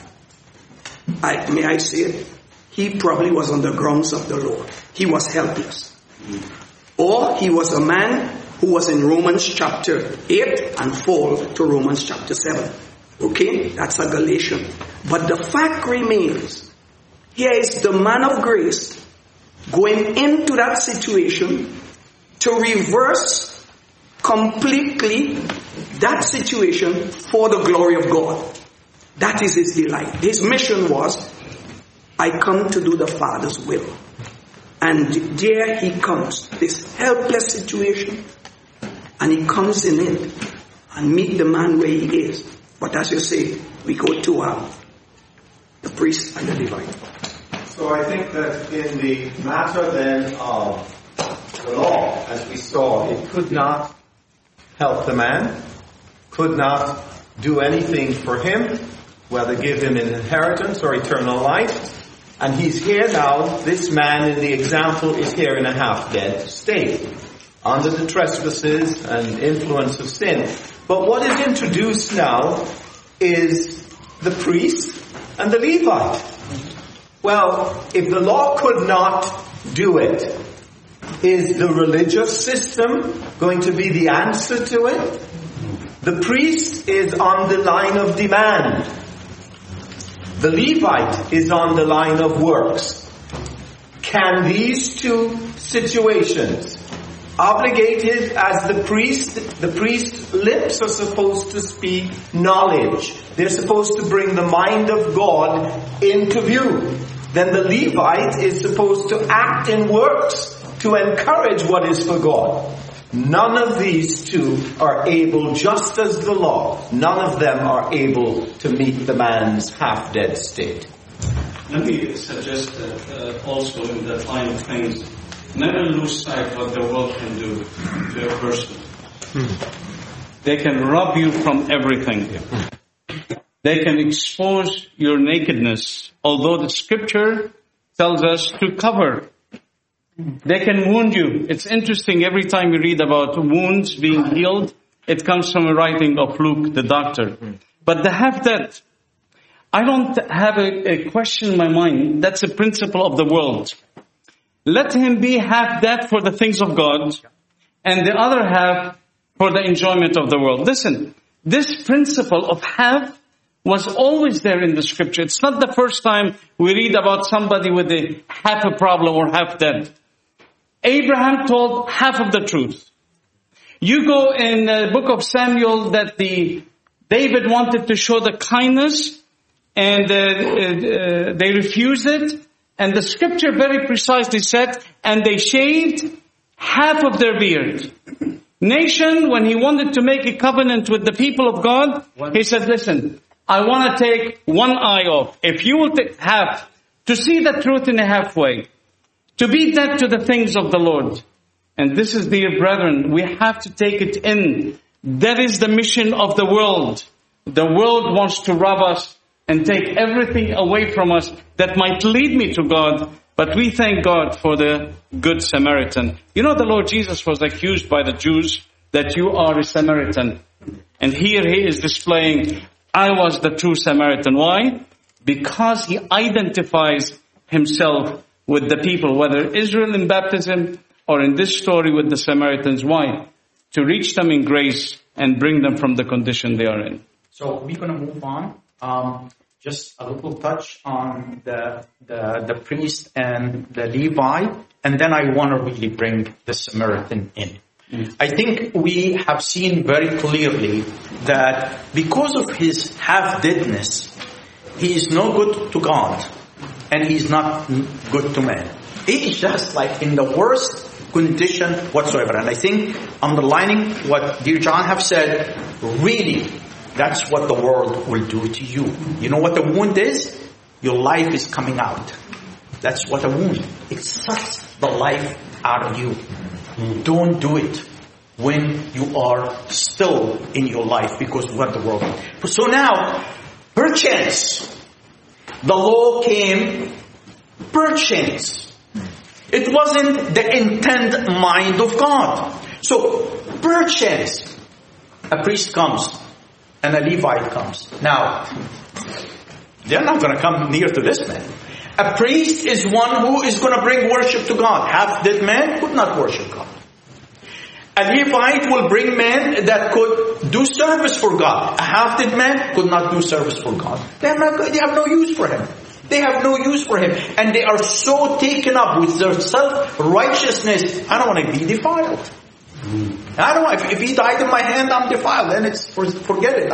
may I say it? He probably was on the grounds of the Lord. He was helpless. Or he was a man who was in Romans chapter 8 and fall to Romans chapter 7. Okay? That's a Galatian. But the fact remains, here is the man of grace going into that situation to reverse completely that situation for the glory of God. That is his delight. His mission was, I come to do the Father's will. And there he comes, this helpless situation, and he comes in it and meet the man where he is. But as you say, we go to the priest and the Levite. So I think that in the matter then of the law, as we saw, it could not help the man, could not do anything for him, whether give him an inheritance or eternal life. And he's here now, this man in the example is here in a half-dead state, under the trespasses and influence of sin. But what is introduced now is the priest and the Levite. Well, if the law could not do it, is the religious system going to be the answer to it? The priest is on the line of demand. The Levite is on the line of works. Can these two situations, obligated as the priest's lips are supposed to speak knowledge. They're supposed to bring the mind of God into view. Then the Levite is supposed to act in works to encourage what is for God. None of these two are able, just as the law, none of them are able to meet the man's half-dead state. Let me suggest that also in that line of things, never lose sight what the world can do to a person. They can rob you from everything. They can expose your nakedness, although the scripture tells us to cover. They can wound you. It's interesting, every time you read about wounds being healed, it comes from a writing of Luke, the doctor. But the have that, I don't have a question in my mind. That's a principle of the world. Let him be half that for the things of God, and the other half for the enjoyment of the world. Listen, this principle of half was always there in the scripture. It's not the first time we read about somebody with a half a problem or half that. Abraham told half of the truth. You go in the book of Samuel that David wanted to show the kindness, and they refused it. And the scripture very precisely said, and they shaved half of their beard. Nation, when he wanted to make a covenant with the people of God, he said, listen, I want to take one eye off. If you will take half, to see the truth in a halfway, to be dead to the things of the Lord. And this is, dear brethren, we have to take it in. That is the mission of the world. The world wants to rob us and take everything away from us that might lead me to God. But we thank God for the Good Samaritan. You know, the Lord Jesus was accused by the Jews that you are a Samaritan. And here he is displaying, I was the true Samaritan. Why? Because he identifies himself with the people, whether Israel in baptism or in this story with the Samaritans. Why? To reach them in grace and bring them from the condition they are in. So we're going to move on. Just a little touch on the priest and the Levi, and then I want to really bring the Samaritan in. I think we have seen very clearly that because of his half-deadness, he is no good to God, and he's not good to man. He is just like in the worst condition whatsoever. And I think underlining what dear John have said, really, that's what the world will do to you. You know what the wound is? Your life is coming out. That's what a wound. It sucks the life out of you. Don't do it when you are still in your life, because what the world. So now, perchance, the law came perchance. It wasn't the intent mind of God. So, perchance, a priest comes and a Levite comes. Now, they're not going to come near to this man. A priest is one who is going to bring worship to God. Half-dead man could not worship God. A Levite will bring men that could do service for God. A half-dead man could not do service for God. They have no use for him. They have no use for him. And they are so taken up with their self-righteousness. I don't want to be defiled. I don't want, if he died in my hand, I'm defiled. Then it's, forget it.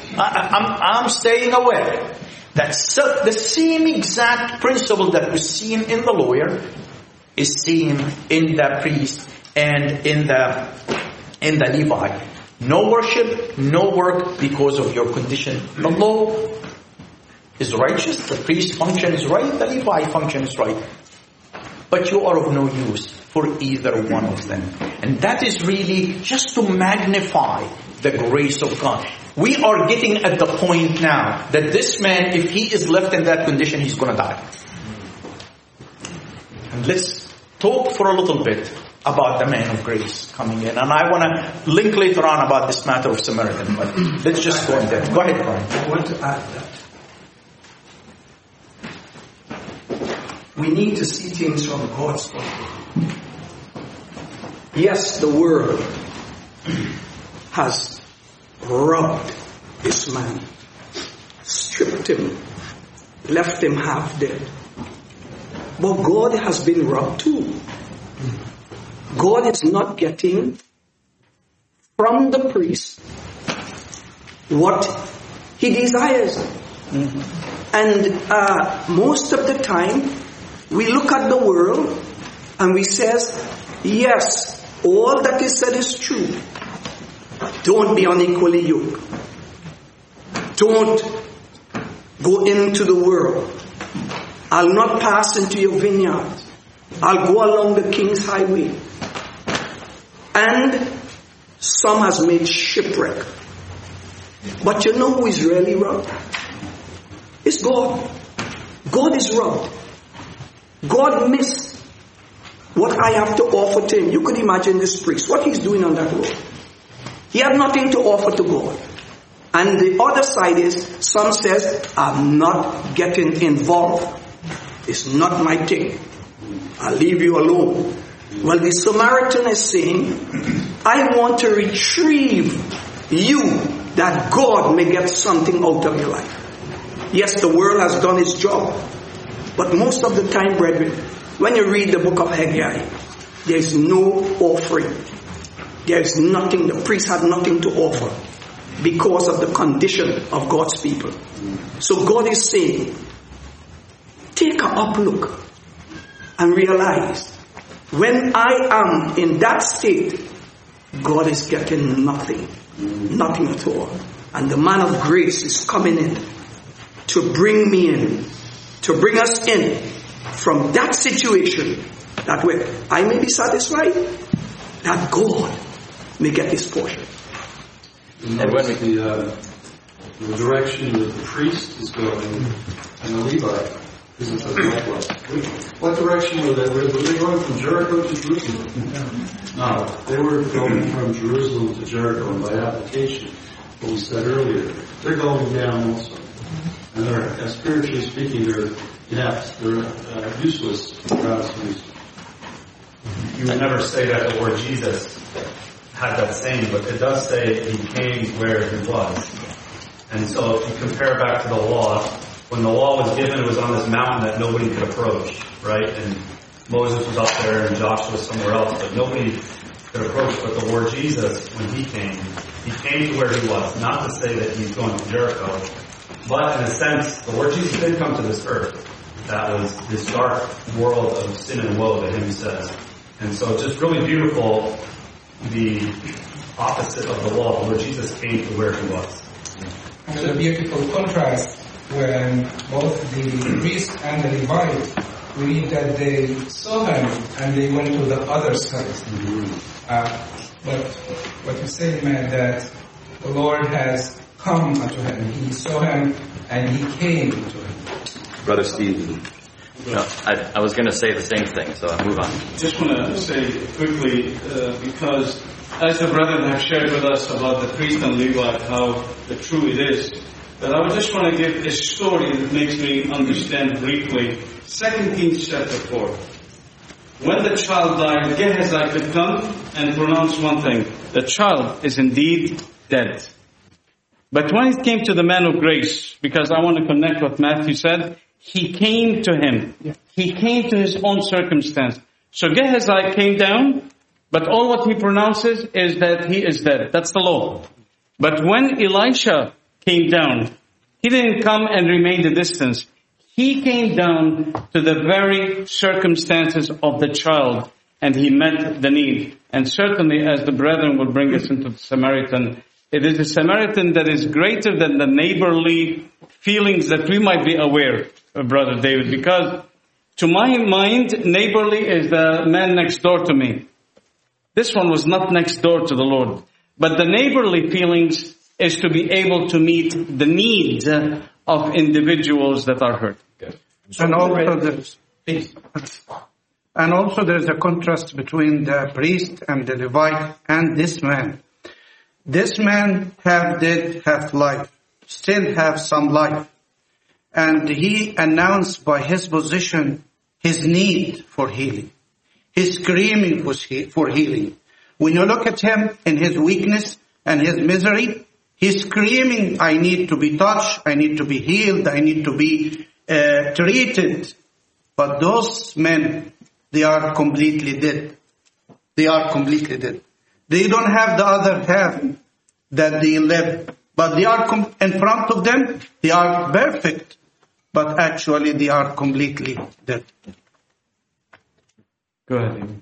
I'm staying away. That's the same exact principle that was seen in the lawyer is seen in the priest and in the Levite. No worship, no work because of your condition. The law is righteous, the priest function is right, the Levite function is right. But you are of no use for either one of them. And that is really just to magnify the grace of God. We are getting at the point now that this man, if he is left in that condition, he's going to die. And let's talk for a little bit about the man of grace coming in. And I want to link later on about this matter of Samaritan, but let's just go in there. Go ahead, Brian. I want to add that we need to see things from God's point of view. Yes, the world has robbed this man, stripped him, left him half dead. But God has been robbed too. God is not getting from the priest what he desires. And most of the time, we look at the world and we says, yes, all that is said is true. Don't be unequally yoked. Don't go into the world. I'll not pass into your vineyard. I'll go along the King's Highway. And some has made shipwreck. But you know who is really robbed? It's God. God is robbed. God missed what I have to offer to him. You could imagine this priest, what he's doing on that road. He had nothing to offer to God. And the other side is, some says, I'm not getting involved. It's not my thing. I'll leave you alone. Well, the Samaritan is saying, I want to retrieve you that God may get something out of your life. Yes, the world has done its job. But most of the time, brethren, when you read the book of Haggai, there is no offering. There is nothing. The priest had nothing to offer because of the condition of God's people. So God is saying, take an up look and realize, when I am in that state, God is getting nothing. Nothing at all. And the man of grace is coming in to bring me in, to bring us in from that situation, that way I may be satisfied, that God may get his portion. And when the direction that the priest is going and the Levite isn't likewise. What direction were they? Were they going from Jericho to Jerusalem? No, they were going from Jerusalem to Jericho, and by application, what we said earlier, they're going down also. And they're, spiritually speaking, they're inept, they're useless for God's use. You would never say that the Lord Jesus had that saying, but it does say he came where he was. And so if you compare back to the law, when the law was given, it was on this mountain that nobody could approach, right? And Moses was up there and Joshua was somewhere else, but nobody could approach. But the Lord Jesus, when he came to where he was. Not to say that he's going to Jericho, but in a sense, the Lord Jesus did come to this earth. That was this dark world of sin and woe that him says. And so it's just really beautiful, the opposite of the law. The Lord Jesus came to where he was. And a beautiful contrast when both the priest and the Levite, we read that they saw him and they went to the other side. But what you say, man, that the Lord has come unto him. He saw him and he came to him. Brother Steve. No, I was going to say the same thing, so I'll move on. Just want to say quickly, because as the brethren have shared with us about the priest and Levite, how true it is, but I would just want to give a story that makes me understand briefly. 2 Kings chapter 4. When the child died, Gehazi could come and pronounce one thing. The child is indeed dead. But when it came to the man of grace, because I want to connect what Matthew said, he came to him. He came to his own circumstance. So Gehazi came down, but all what he pronounces is that he is dead. That's the law. But when Elisha came down, he didn't come and remain the distance. He came down to the very circumstances of the child, and he met the need. And certainly, as the brethren will bring us into the Samaritan, it is a Samaritan that is greater than the neighborly feelings that we might be aware of, Brother David, because to my mind, neighborly is the man next door to me. This one was not next door to the Lord. But the neighborly feelings is to be able to meet the needs of individuals that are hurt. And also there's a contrast between the priest and the Levite and this man. This man did have life, still have some life. And he announced by his position his need for healing. His screaming for healing. When you look at him in his weakness and his misery, he's screaming, I need to be touched, I need to be healed, I need to be treated. But those men, they are completely dead. They are completely dead. They don't have the other half that they live. But they are in front of them, they are perfect. But actually they are completely dead. Go ahead.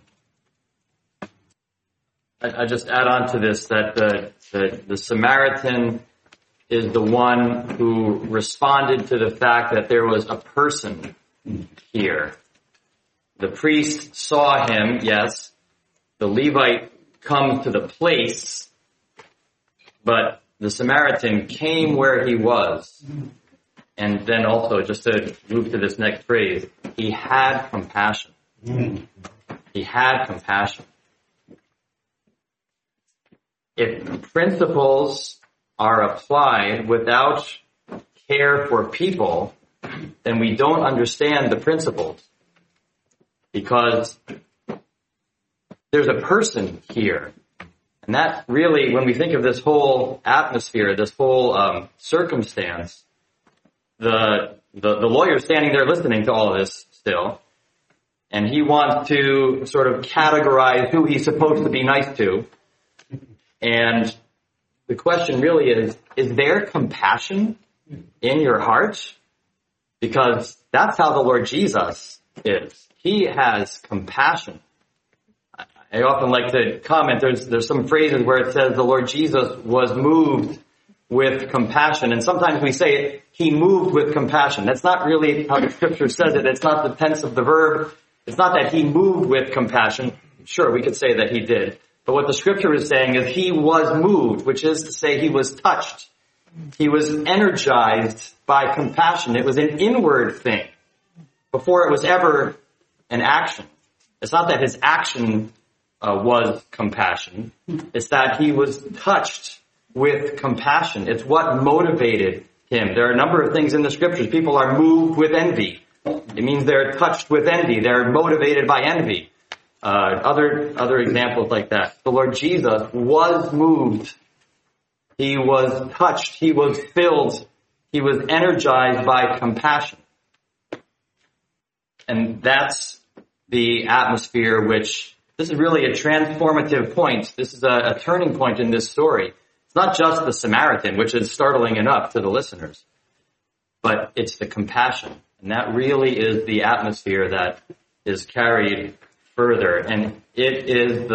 I just add on to this that the Samaritan is the one who responded to the fact that there was a person here. The priest saw him, yes. The Levite come to the place, but the Samaritan came where he was. And then also, just to move to this next phrase, he had compassion. He had compassion. If principles are applied without care for people, then we don't understand the principles. Because there's a person here. And that really, when we think of this whole atmosphere, this whole circumstance, the lawyer standing there listening to all of this still, and he wants to sort of categorize who he's supposed to be nice to. And the question really is there compassion in your heart? Because that's how the Lord Jesus is. He has compassion. I often like to comment, there's some phrases where it says the Lord Jesus was moved with compassion. And sometimes we say it, he moved with compassion. That's not really how the scripture says it. It's not the tense of the verb. It's not that he moved with compassion. Sure, we could say that he did. But what the scripture is saying is he was moved, which is to say he was touched. He was energized by compassion. It was an inward thing before it was ever an action. It's not that his action was compassion. It's that he was touched with compassion. It's what motivated him. There are a number of things in the scriptures. People are moved with envy. It means they're touched with envy. They're motivated by envy. Other examples like that. The Lord Jesus was moved. He was touched. He was filled. He was energized by compassion. And that's the atmosphere which, this is really a transformative point. This is a turning point in this story. It's not just the Samaritan, which is startling enough to the listeners, but it's the compassion. And that really is the atmosphere that is carried further. And it is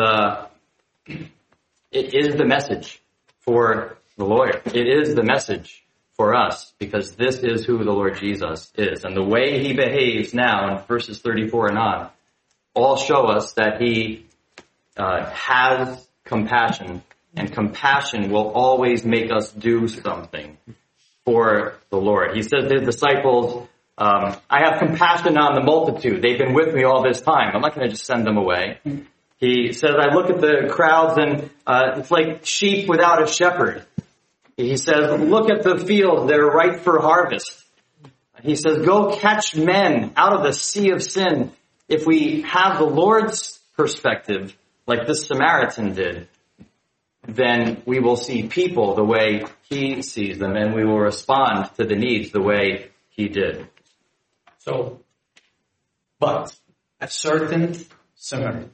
the message for the lawyer. It is the message for us, because this is who the Lord Jesus is. And the way he behaves now in verses 34 and on all show us that he has compassion, and compassion will always make us do something for the Lord. He says to his disciples, I have compassion on the multitude. They've been with me all this time. I'm not going to just send them away. He says, I look at the crowds and it's like sheep without a shepherd. He says, look at the fields. They're ripe for harvest. He says, go catch men out of the sea of sin. If we have the Lord's perspective, like this Samaritan did, then we will see people the way he sees them, and we will respond to the needs the way he did. So, but a certain Samaritan,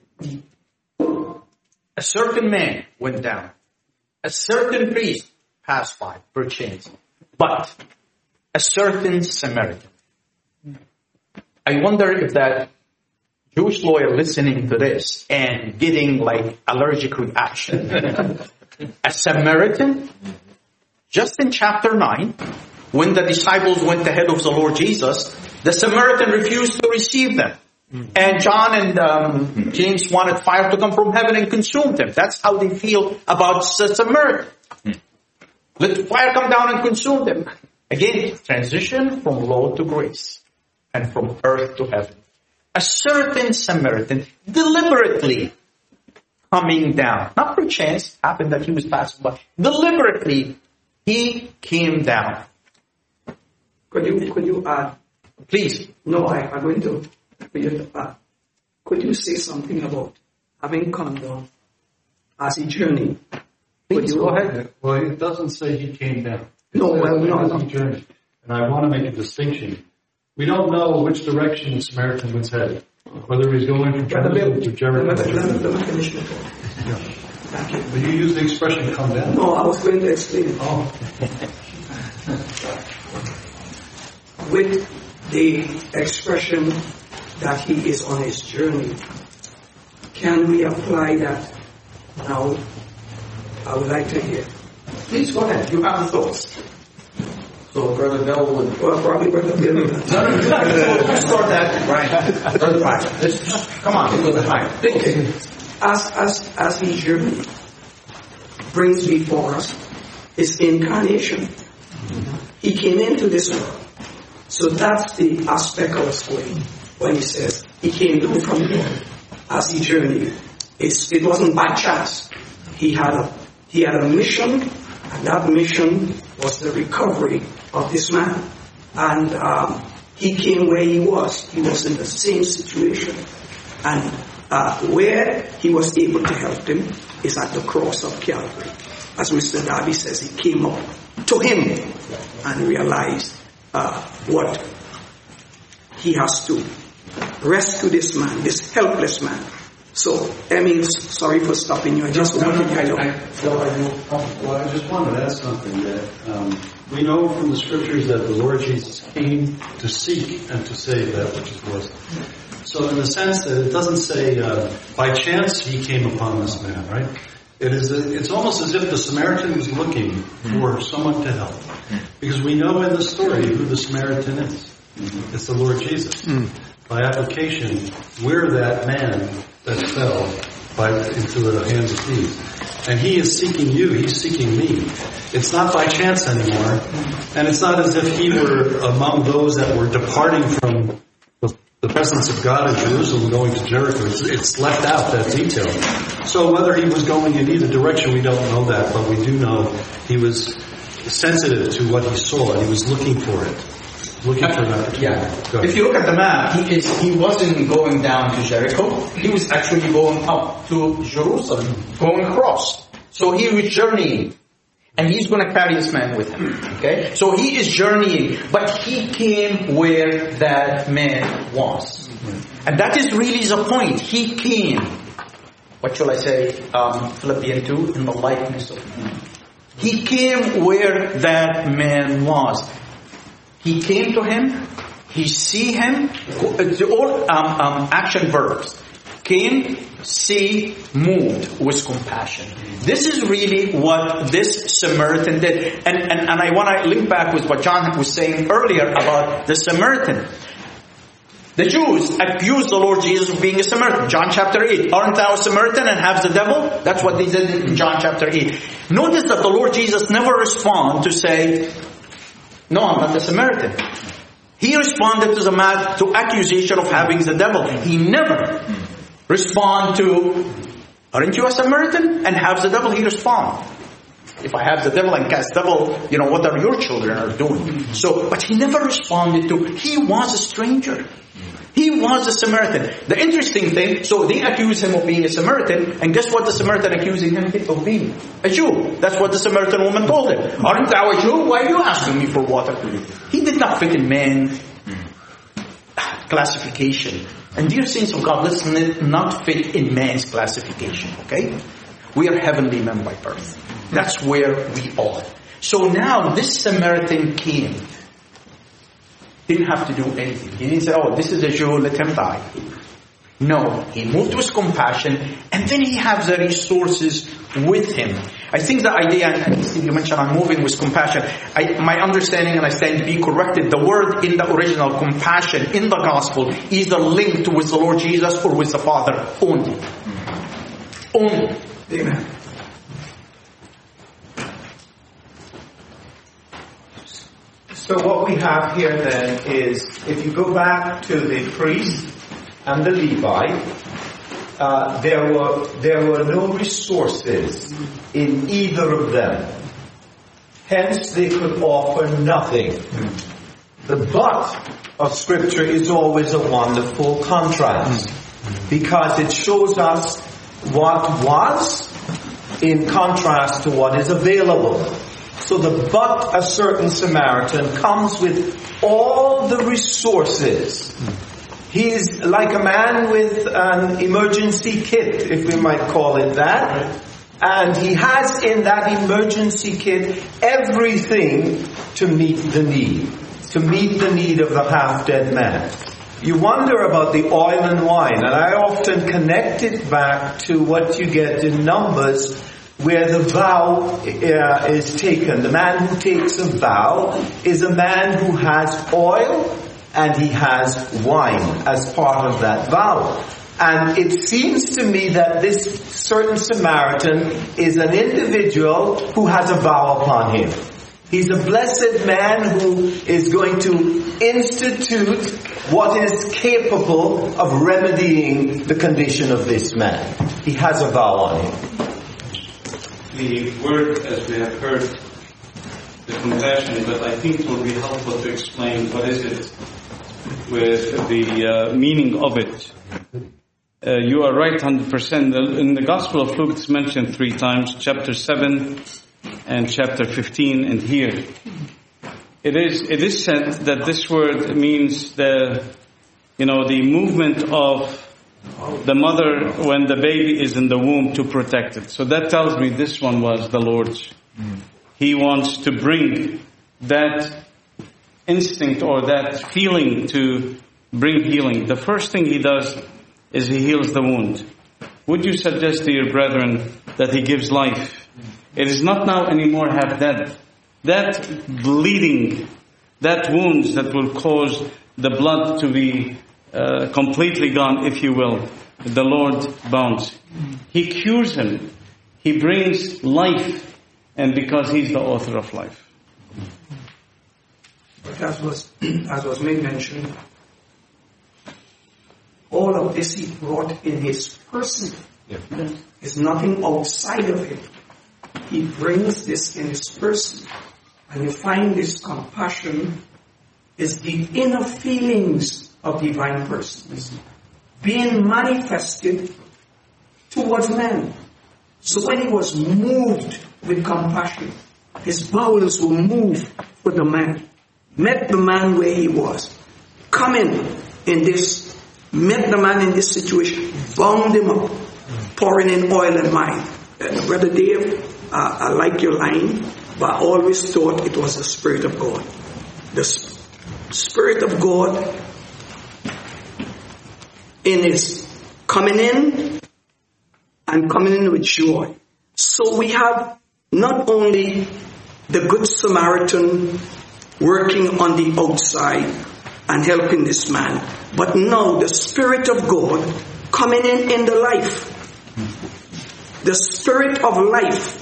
a certain man went down, a certain priest passed by, perchance, but a certain Samaritan. I wonder if that Jewish lawyer listening to this and getting like allergic reaction. A Samaritan, just in chapter 9, when the disciples went ahead of the Lord Jesus, the Samaritan refused to receive them. And John and James wanted fire to come from heaven and consume them. That's how they feel about the Samaritan. Let fire come down and consume them. Again, transition from law to grace and from earth to heaven. A certain Samaritan deliberately coming down. Not per chance, happened that he was passing by. Deliberately, he came down. Could you add? Please. No, I'm going to add. Could you say something about having come down as he journeyed? Please, go ahead. Well, it doesn't say he came down. No, As he journeyed. And I want to make a distinction. We don't know which direction the Samaritan was headed. Whether he's going from Jerusalem to Jericho. Thank you. But you use the expression come down. No, I was going to explain. Oh. With the expression that he is on his journey, can we apply that now? I would like to hear. Please go ahead. You have thoughts. So Brother Bell would... Well, probably Brother Bill. No, start that. Right. Brother Patrick. Come on, go behind. As he journey brings before us his incarnation. He came into this world. So that's the aspect I was going when he says he came down from heaven as he journeyed. It wasn't by chance. He had a mission, and that mission was the recovery of this man. And he came where he was. He was in the same situation. And where he was able to help him is at the cross of Calvary. As Mr. Darby says, he came up to him and realized what he has to rescue this man, this helpless man. So, Emil, sorry for stopping you. I just wanted to kind of... Well, I just wanted to ask something that we know from the scriptures that the Lord Jesus came to seek and to save that which is lost. So in the sense that it doesn't say by chance he came upon this man, right? It's almost as if the Samaritan was looking for someone to help. Because we know in the story who the Samaritan is. It's the Lord Jesus. By application, we're that man that fell into the hands of thieves. And he is seeking you, he's seeking me. It's not by chance anymore. And it's not as if he were among those that were departing from the presence of God in Jerusalem going to Jericho. It's left out, that detail. So whether he was going in either direction, we don't know that, but we do know he was sensitive to what he saw, and he was looking for it. Looking for an opportunity. Yeah. If you look at the map, he wasn't going down to Jericho. He was actually going up to Jerusalem, going across. So he was journeying. And he's going to carry this man with him. Okay? So he is journeying. But he came where that man was. And that is really the point. He came, what shall I say, Philippians 2, in the likeness of man. He came where that man was. He came to him. He see him. It's all action verbs. Came, see, moved with compassion. This is really what this Samaritan did. And I want to link back with what John was saying earlier about the Samaritan. The Jews accused the Lord Jesus of being a Samaritan. John chapter 8. Aren't thou a Samaritan and have the devil? That's what they did in John chapter 8. Notice that the Lord Jesus never responded to say, no, I'm not a Samaritan. He responded to the accusation of having the devil. He never respond to, aren't you a Samaritan? And have the devil, he respond. If I have the devil and cast devil, what are your children are doing? So, but he never responded to, he was a stranger. He was a Samaritan. The interesting thing, so they accuse him of being a Samaritan, and guess what the Samaritan accusing him of being? A Jew. That's what the Samaritan woman told him. Aren't thou a Jew? Why are you asking me for water? He did not fit in man's classification. And dear saints of God, let's not fit in man's classification, okay? We are heavenly men by birth. That's where we are. So now this Samaritan came. Didn't have to do anything. He didn't say, oh, this is a Jew, let him die. No, he moved with compassion, and then he has the resources with him. I think the idea, and Steve, you mentioned I'm moving with compassion. My understanding, and I stand to be corrected, the word in the original, compassion, in the gospel, is linked with the Lord Jesus or with the Father only. Only. Amen. So what we have here then is, if you go back to the priest and the Levite, there were no resources in either of them. Hence they could offer nothing. The but of Scripture is always a wonderful contrast, because it shows us what was in contrast to what is available. So the but a certain Samaritan comes with all the resources. He's like a man with an emergency kit, if we might call it that. And he has in that emergency kit everything to meet the need. To meet the need of the half-dead man. You wonder about the oil and wine, and I often connect it back to what you get in Numbers, where the vow is taken. The man who takes a vow is a man who has oil and he has wine as part of that vow. And it seems to me that this certain Samaritan is an individual who has a vow upon him. He's a blessed man who is going to institute what is capable of remedying the condition of this man. He has a vow on him. The word, as we have heard, the compassion, but I think it will be helpful to explain what is it with the meaning of it. You are right 100%. In the Gospel of Luke it's mentioned 3 times, chapter 7 and chapter 15, and here. It is said that this word means the movement of the mother when the baby is in the womb to protect it. So that tells me this one was the Lord's. He wants to bring that instinct or that feeling to bring healing. The first thing he does is he heals the wound. Would you suggest to your brethren that he gives life? It is not now anymore have that bleeding, that wounds that will cause the blood to be completely gone, if you will. The Lord bounds. He cures him. He brings life, and because he's the author of life. But as was made mention, all of this he brought in his person. There's nothing outside of him. He brings this in his person. And you find this compassion is the inner feelings of divine persons being manifested towards man. So when he was moved with compassion, his bowels were moved for the man. Met the man where he was. Met the man in this situation, bound him up, pouring in oil and wine. Brother Dave, I like your line, but I always thought it was the Spirit of God. The Spirit of God is coming in and coming in with joy. So we have not only the Good Samaritan working on the outside and helping this man, but now the Spirit of God coming in the life. The Spirit of life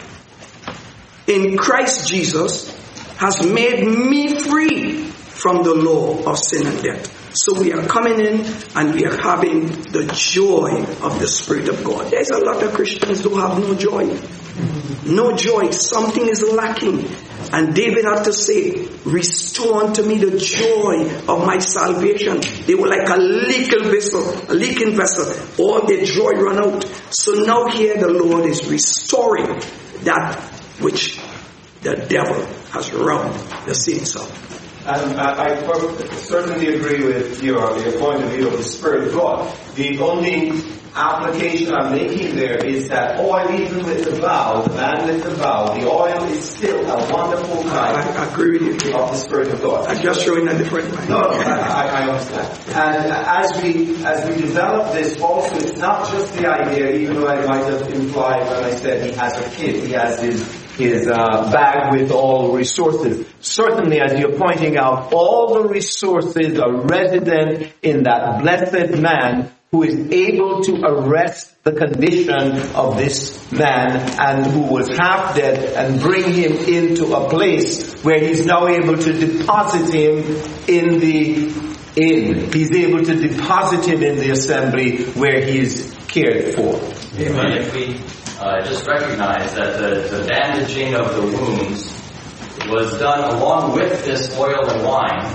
in Christ Jesus has made me free from the law of sin and death. So we are coming in and we are having the joy of the Spirit of God. There's a lot of Christians who have no joy. No joy. Something is lacking. And David had to say, restore unto me the joy of my salvation. They were like a leaking vessel. All their joy run out. So now here the Lord is restoring that which the devil has robbed the saints of. And I certainly agree with your point of view of the Spirit of God. The only application I'm making there is that oil, even with the vow, the man with the vow, the oil is still a wonderful type I agree with you of the Spirit of God. I'm just showing a different line. No, I understand. And as we develop this also, it's not just the idea, even though I might have implied when I said he has a kit, he has his bag with all resources. Certainly, as you're pointing out, all the resources are resident in that blessed man who is able to arrest the condition of this man and who was half dead and bring him into a place where he's now able to deposit him in the inn. He's able to deposit him in the assembly where he is cared for. Amen. If we just recognize that the bandaging of the wounds was done along with this oil and wine.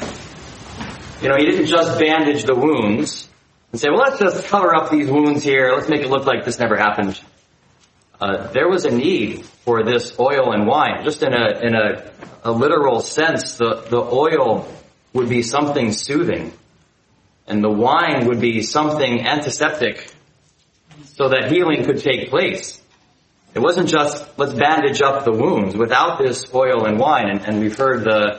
He didn't just bandage the wounds and say, well, let's just cover up these wounds here. Let's make it look like this never happened. There was a need for this oil and wine. Just in a literal sense, the oil would be something soothing, and the wine would be something antiseptic, so that healing could take place. It wasn't just let's bandage up the wounds. Without this oil and wine, and we've heard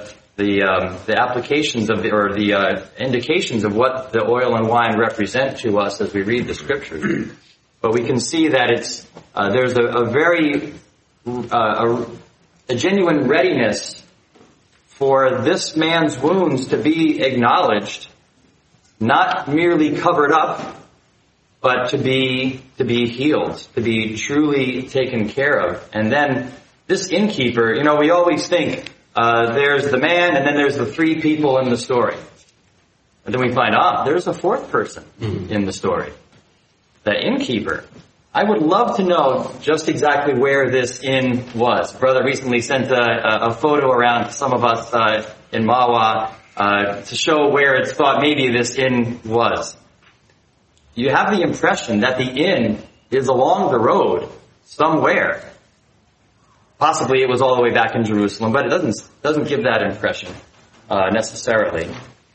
the applications of the indications of what the oil and wine represent to us as we read the scriptures. But we can see that it's there's a genuine readiness for this man's wounds to be acknowledged, not merely covered up, but to be healed, to be truly taken care of. And then this innkeeper, we always think there's the man and then there's the three people in the story. And then we find, there's a fourth person in the story. The innkeeper. I would love to know just exactly where this inn was. Brother recently sent a photo around to some of us in Mahwah to show where it's thought maybe this inn was. You have the impression that the inn is along the road somewhere. Possibly it was all the way back in Jerusalem, but it doesn't give that impression necessarily.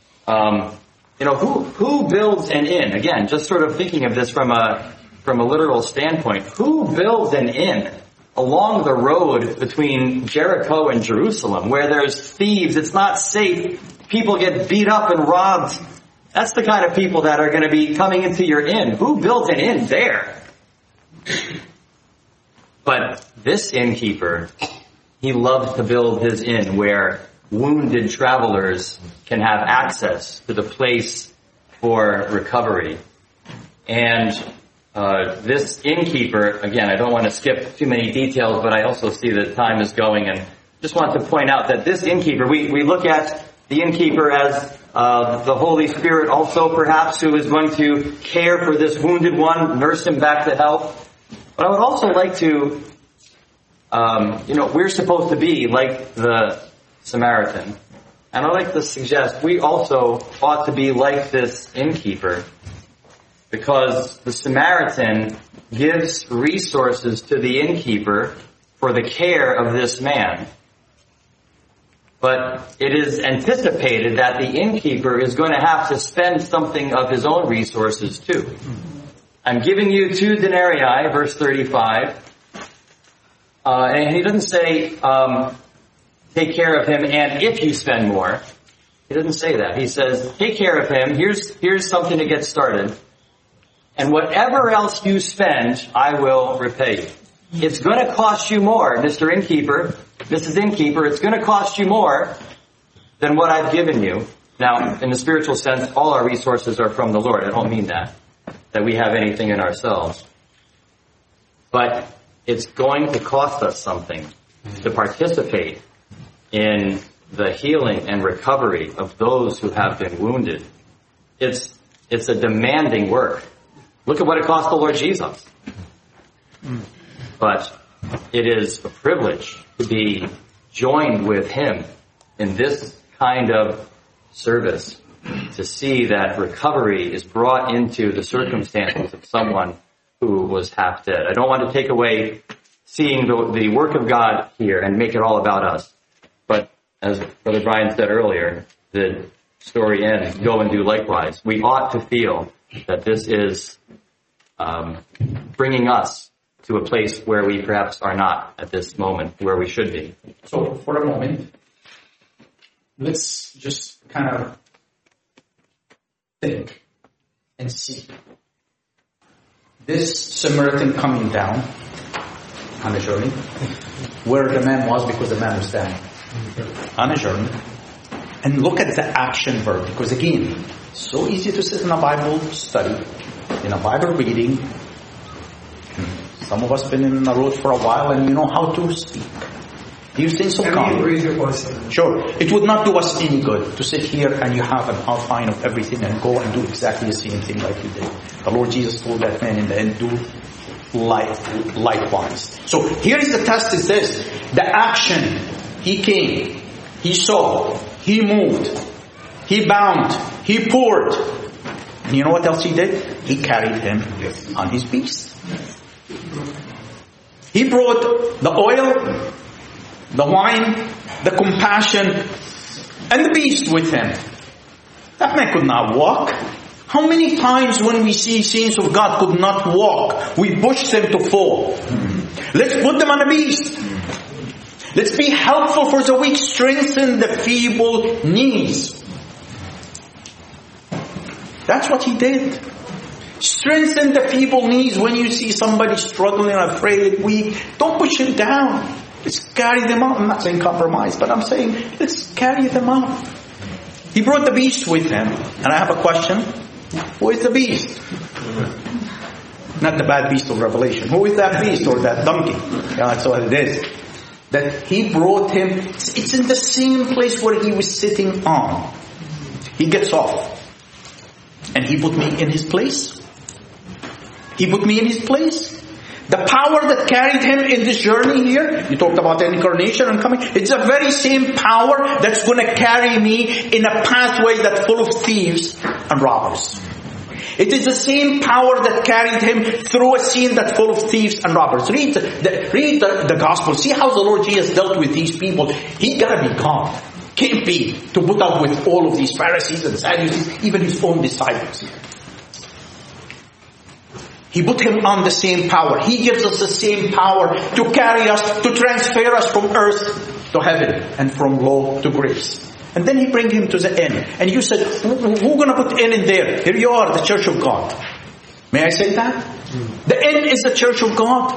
Who builds an inn? Again, just sort of thinking of this from a literal standpoint. Who builds an inn along the road between Jericho and Jerusalem where there's thieves? It's not safe. People get beat up and robbed. That's the kind of people that are going to be coming into your inn. Who built an inn there? But this innkeeper, he loved to build his inn where wounded travelers can have access to the place for recovery. And this innkeeper, again, I don't want to skip too many details, but I also see that time is going, and just want to point out that this innkeeper, we look at the innkeeper as the Holy Spirit also perhaps, who is going to care for this wounded one, nurse him back to health. But I would also like to, we're supposed to be like the Samaritan. And I'd like to suggest we also ought to be like this innkeeper, because the Samaritan gives resources to the innkeeper for the care of this man. But it is anticipated that the innkeeper is going to have to spend something of his own resources too. I'm giving you 2 denarii, verse 35. And he doesn't say, take care of him, and if you spend more. He doesn't say that. He says, take care of him. Here's something to get started. And whatever else you spend, I will repay you. It's going to cost you more, Mr. Innkeeper, Mrs. Innkeeper. It's going to cost you more than what I've given you. Now, in the spiritual sense, all our resources are from the Lord. I don't mean that we have anything in ourselves. But it's going to cost us something to participate in the healing and recovery of those who have been wounded. It's a demanding work. Look at what it cost the Lord Jesus. But it is a privilege to be joined with him in this kind of service, to see that recovery is brought into the circumstances of someone who was half dead. I don't want to take away seeing the work of God here and make it all about us. But as Brother Brian said earlier, the story ends, go and do likewise. We ought to feel that this is bringing us to a place where we perhaps are not at this moment, where we should be. So for a moment, let's just kind of think and see. This Samaritan coming down on a journey, where the man was, because the man was down on a journey. And look at the action verb, because again, so easy to sit in a Bible study, in a Bible reading. Some of us have been in the road for a while and you know how to speak. These things will come. Sure. It would not do us any good to sit here and you have an outline of everything and go and do exactly the same thing like you did. The Lord Jesus told that man in the end, do likewise. So here is the test, is this. The action. He came. He saw. He moved. He bound. He poured. And you know what else he did? He carried him on his beast. He brought the oil, the wine, the compassion, and the beast with him. That man could not walk. How many times when we see saints of God could not walk, we push them to fall? Let's put them on a beast. Let's be helpful for the weak, strengthen the feeble knees. That's what he did. Strengthen the feeble knees. When you see somebody struggling, afraid, weak, don't push him down. Let's carry them out. I'm not saying compromise, but I'm saying let's carry them out. He brought the beast with him. And I have a question. Who is the beast? Not the bad beast of Revelation. Who is that beast or that donkey? Yeah, that's what it is. That he brought him, it's in the same place where he was sitting on. He gets off. And he put me in his place. He put me in his place. The power that carried him in this journey here, you talked about the incarnation and coming, it's the very same power that's going to carry me in a pathway that's full of thieves and robbers. It is the same power that carried him through a scene that's full of thieves and robbers. Read the gospel. See how the Lord Jesus dealt with these people. He got to be God. Can't be to put up with all of these Pharisees and Sadducees, even his own disciples. He put him on the same power. He gives us the same power to carry us, to transfer us from earth to heaven and from law to grace. And then he brings him to the end. And you said, who's going to put end in there? Here you are, the church of God. May I say that? The end is the church of God.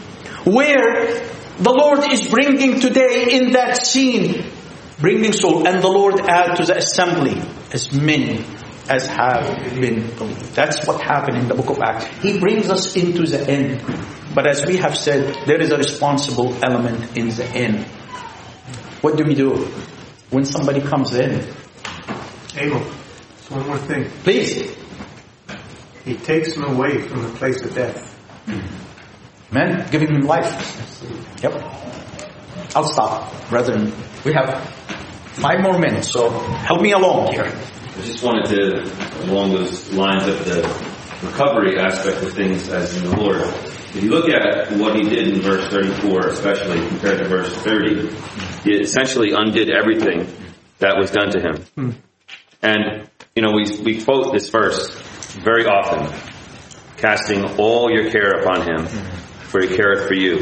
Where the Lord is bringing today in that scene, bringing soul. And the Lord add to the assembly as many as have been believed. That's what happened in the book of Acts. He brings us into the end. But as we have said, there is a responsible element in the end. What do we do when somebody comes in? Abel, one more thing. Please. He takes him away from the place of death. Amen. Giving him life. Yep. I'll stop, brethren. We have 5 more minutes, so help me along here. I just wanted to, along those lines of the recovery aspect of things as in the Lord. If you look at what he did in verse 34, especially compared to verse 30, he essentially undid everything that was done to him. And, we quote this verse very often, casting all your care upon him, for he careth for you.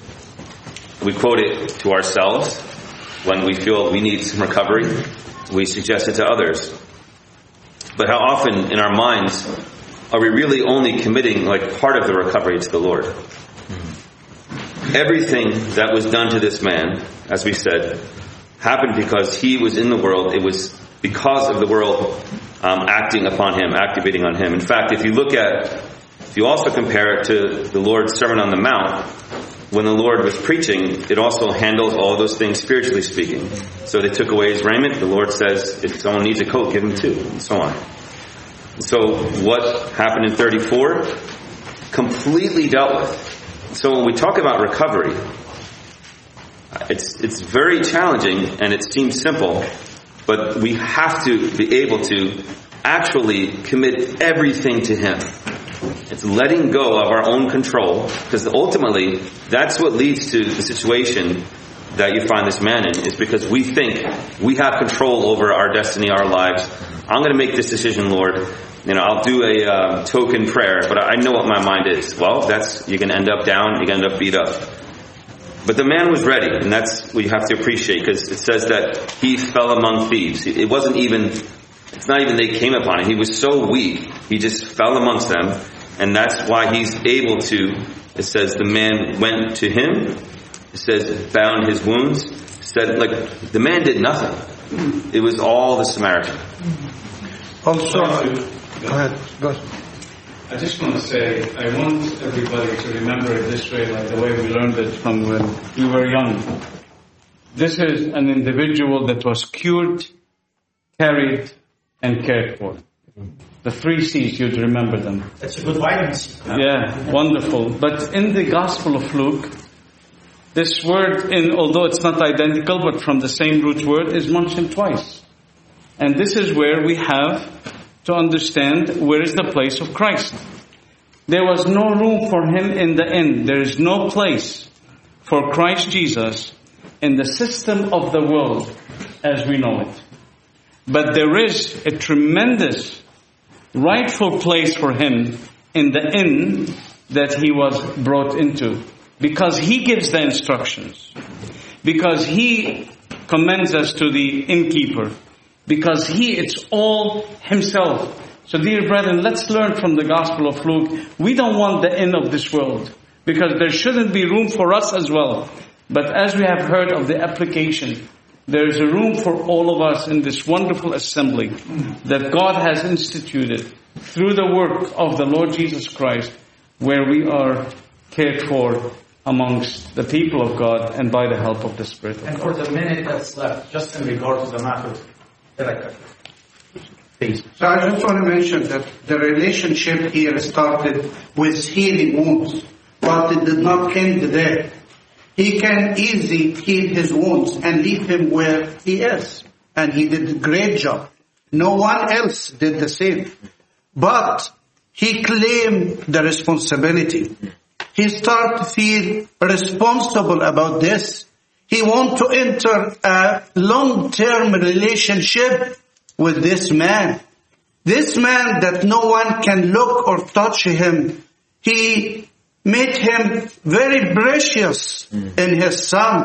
We quote it to ourselves when we feel we need some recovery. We suggest it to others. But how often in our minds are we really only committing part of the recovery to the Lord? Everything that was done to this man, as we said, happened because he was in the world. It was because of the world acting upon him, activating on him. In fact, if you also compare it to the Lord's Sermon on the Mount, when the Lord was preaching, it also handles all those things spiritually speaking. So they took away his raiment. The Lord says, if someone needs a coat, give him 2, and so on. So what happened in 34? Completely dealt with. So when we talk about recovery, it's very challenging and it seems simple, but we have to be able to actually commit everything to him. It's letting go of our own control, because ultimately that's what leads to the situation that you find this man in, is because we think we have control over our destiny, our lives. I'm going to make this decision, Lord. I'll do a token prayer, but I know what my mind is. Well, you're going to end up down, you're going to end up beat up. But the man was ready, and that's what you have to appreciate, because it says that he fell among thieves. It's not even they came upon him. He was so weak, he just fell amongst them. And that's why he's able to, it says the man went to him, it says bound his wounds, it said the man did nothing. It was all the Samaritan. Also, go ahead. I just want to say, I want everybody to remember it this way, like the way we learned it from when we were young. This is an individual that was cured, carried, and cared for. The 3 C's, you'd remember them. That's a good vitamin C. Yeah, wonderful. But in the Gospel of Luke, this word, although it's not identical, but from the same root word, is mentioned twice. And this is where we have to understand where is the place of Christ. There was no room for him in the end. There is no place for Christ Jesus in the system of the world as we know it. But there is a tremendous rightful place for him in the inn that he was brought into, because he gives the instructions, because he commends us to the innkeeper, because it's all himself. So dear brethren, let's learn from the Gospel of Luke. We don't want the inn of this world, because there shouldn't be room for us as well. But as we have heard of the application, there is a room for all of us in this wonderful assembly that God has instituted through the work of the Lord Jesus Christ. where we are cared for amongst the people of God and by the help of the Spirit of God. And for the minute that's left, just in regard to the matter, please. So I just want to mention that the relationship here started with healing wounds, but it did not end there. He can easily heal his wounds and leave him where he is. And he did a great job. No one else did the same. But he claimed the responsibility. He started to feel responsible about this. He wanted to enter a long-term relationship with this man. This man that no one can look or touch him. He made him very precious in his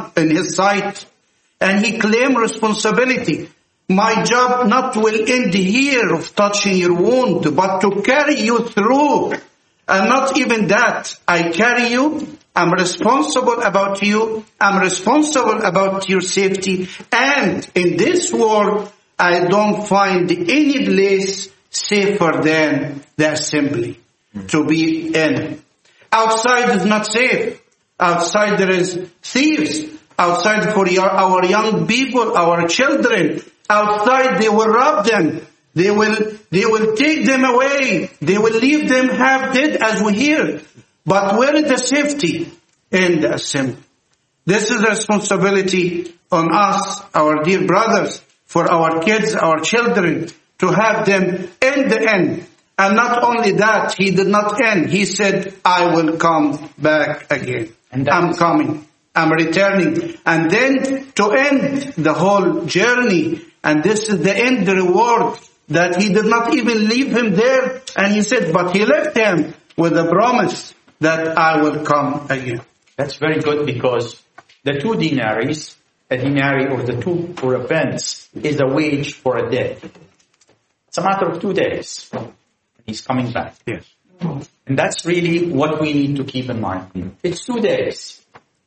sight. And he claimed responsibility. My job not will end here of touching your wound, but to carry you through. And not even that. I carry you. I'm responsible about you. I'm responsible about your safety. And in this world, I don't find any place safer than the assembly to be in. Outside is not safe. Outside there is thieves. Outside for our young people, our children. Outside they will rob them. They will take them away. They will leave them half dead as we hear. But where is the safety? In the assembly. This is the responsibility on us, our dear brothers, for our kids, our children, to have them in the end. And not only that, he did not end. He said, I will come back again. I'm coming. I'm returning. And then to end the whole journey. And this is the end reward that he did not even leave him there. And he said, but he left him with a promise that I will come again. That's very good, because the 2 denaries, a denary or the 2 for a pence, is a wage for a day. It's a matter of 2 days. He's coming back. Yes. And that's really what we need to keep in mind. It's 2 days.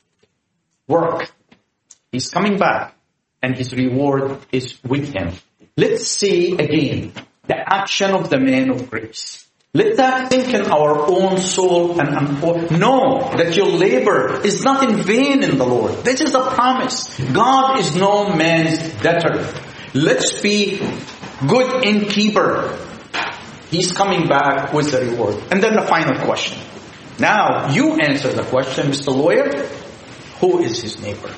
Work. He's coming back. And his reward is with him. Let's see again the action of the man of grace. Let that think in our own soul and know that your labor is not in vain in the Lord. This is the promise. God is no man's debtor. Let's be good innkeeper. He's coming back with the reward. And then the final question. Now, you answer the question, Mr. Lawyer. Who is his neighbor?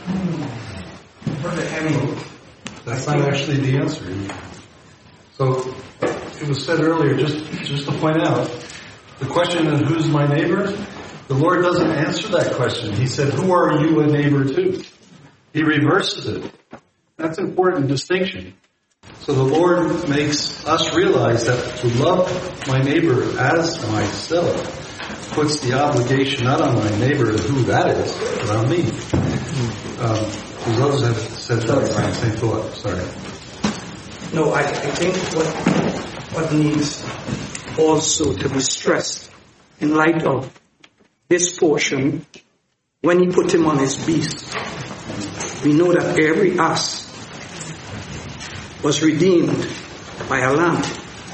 That's not actually the answer. So, it was said earlier, just to point out, the question of who's my neighbor, the Lord doesn't answer that question. He said, who are you a neighbor to? He reverses it. That's an important distinction. So the Lord makes us realize that to love my neighbor as myself puts the obligation not on my neighbor who that is, but on me. Because others have said that same thought. Sorry. No, I think what needs also to be stressed in light of this portion, when he put him on his beast, we know that every ass was redeemed by a lamb.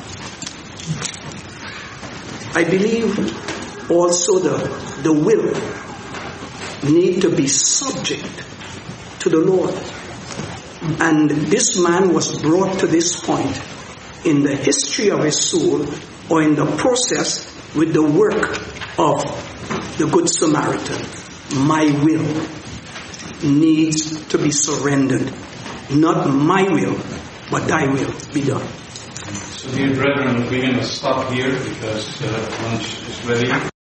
I believe also the will need to be subject to the Lord. And this man was brought to this point in the history of his soul, or in the process with the work of the Good Samaritan. My will needs to be surrendered. Not my will, but thy will be done. So dear brethren, we're going to stop here because lunch is ready.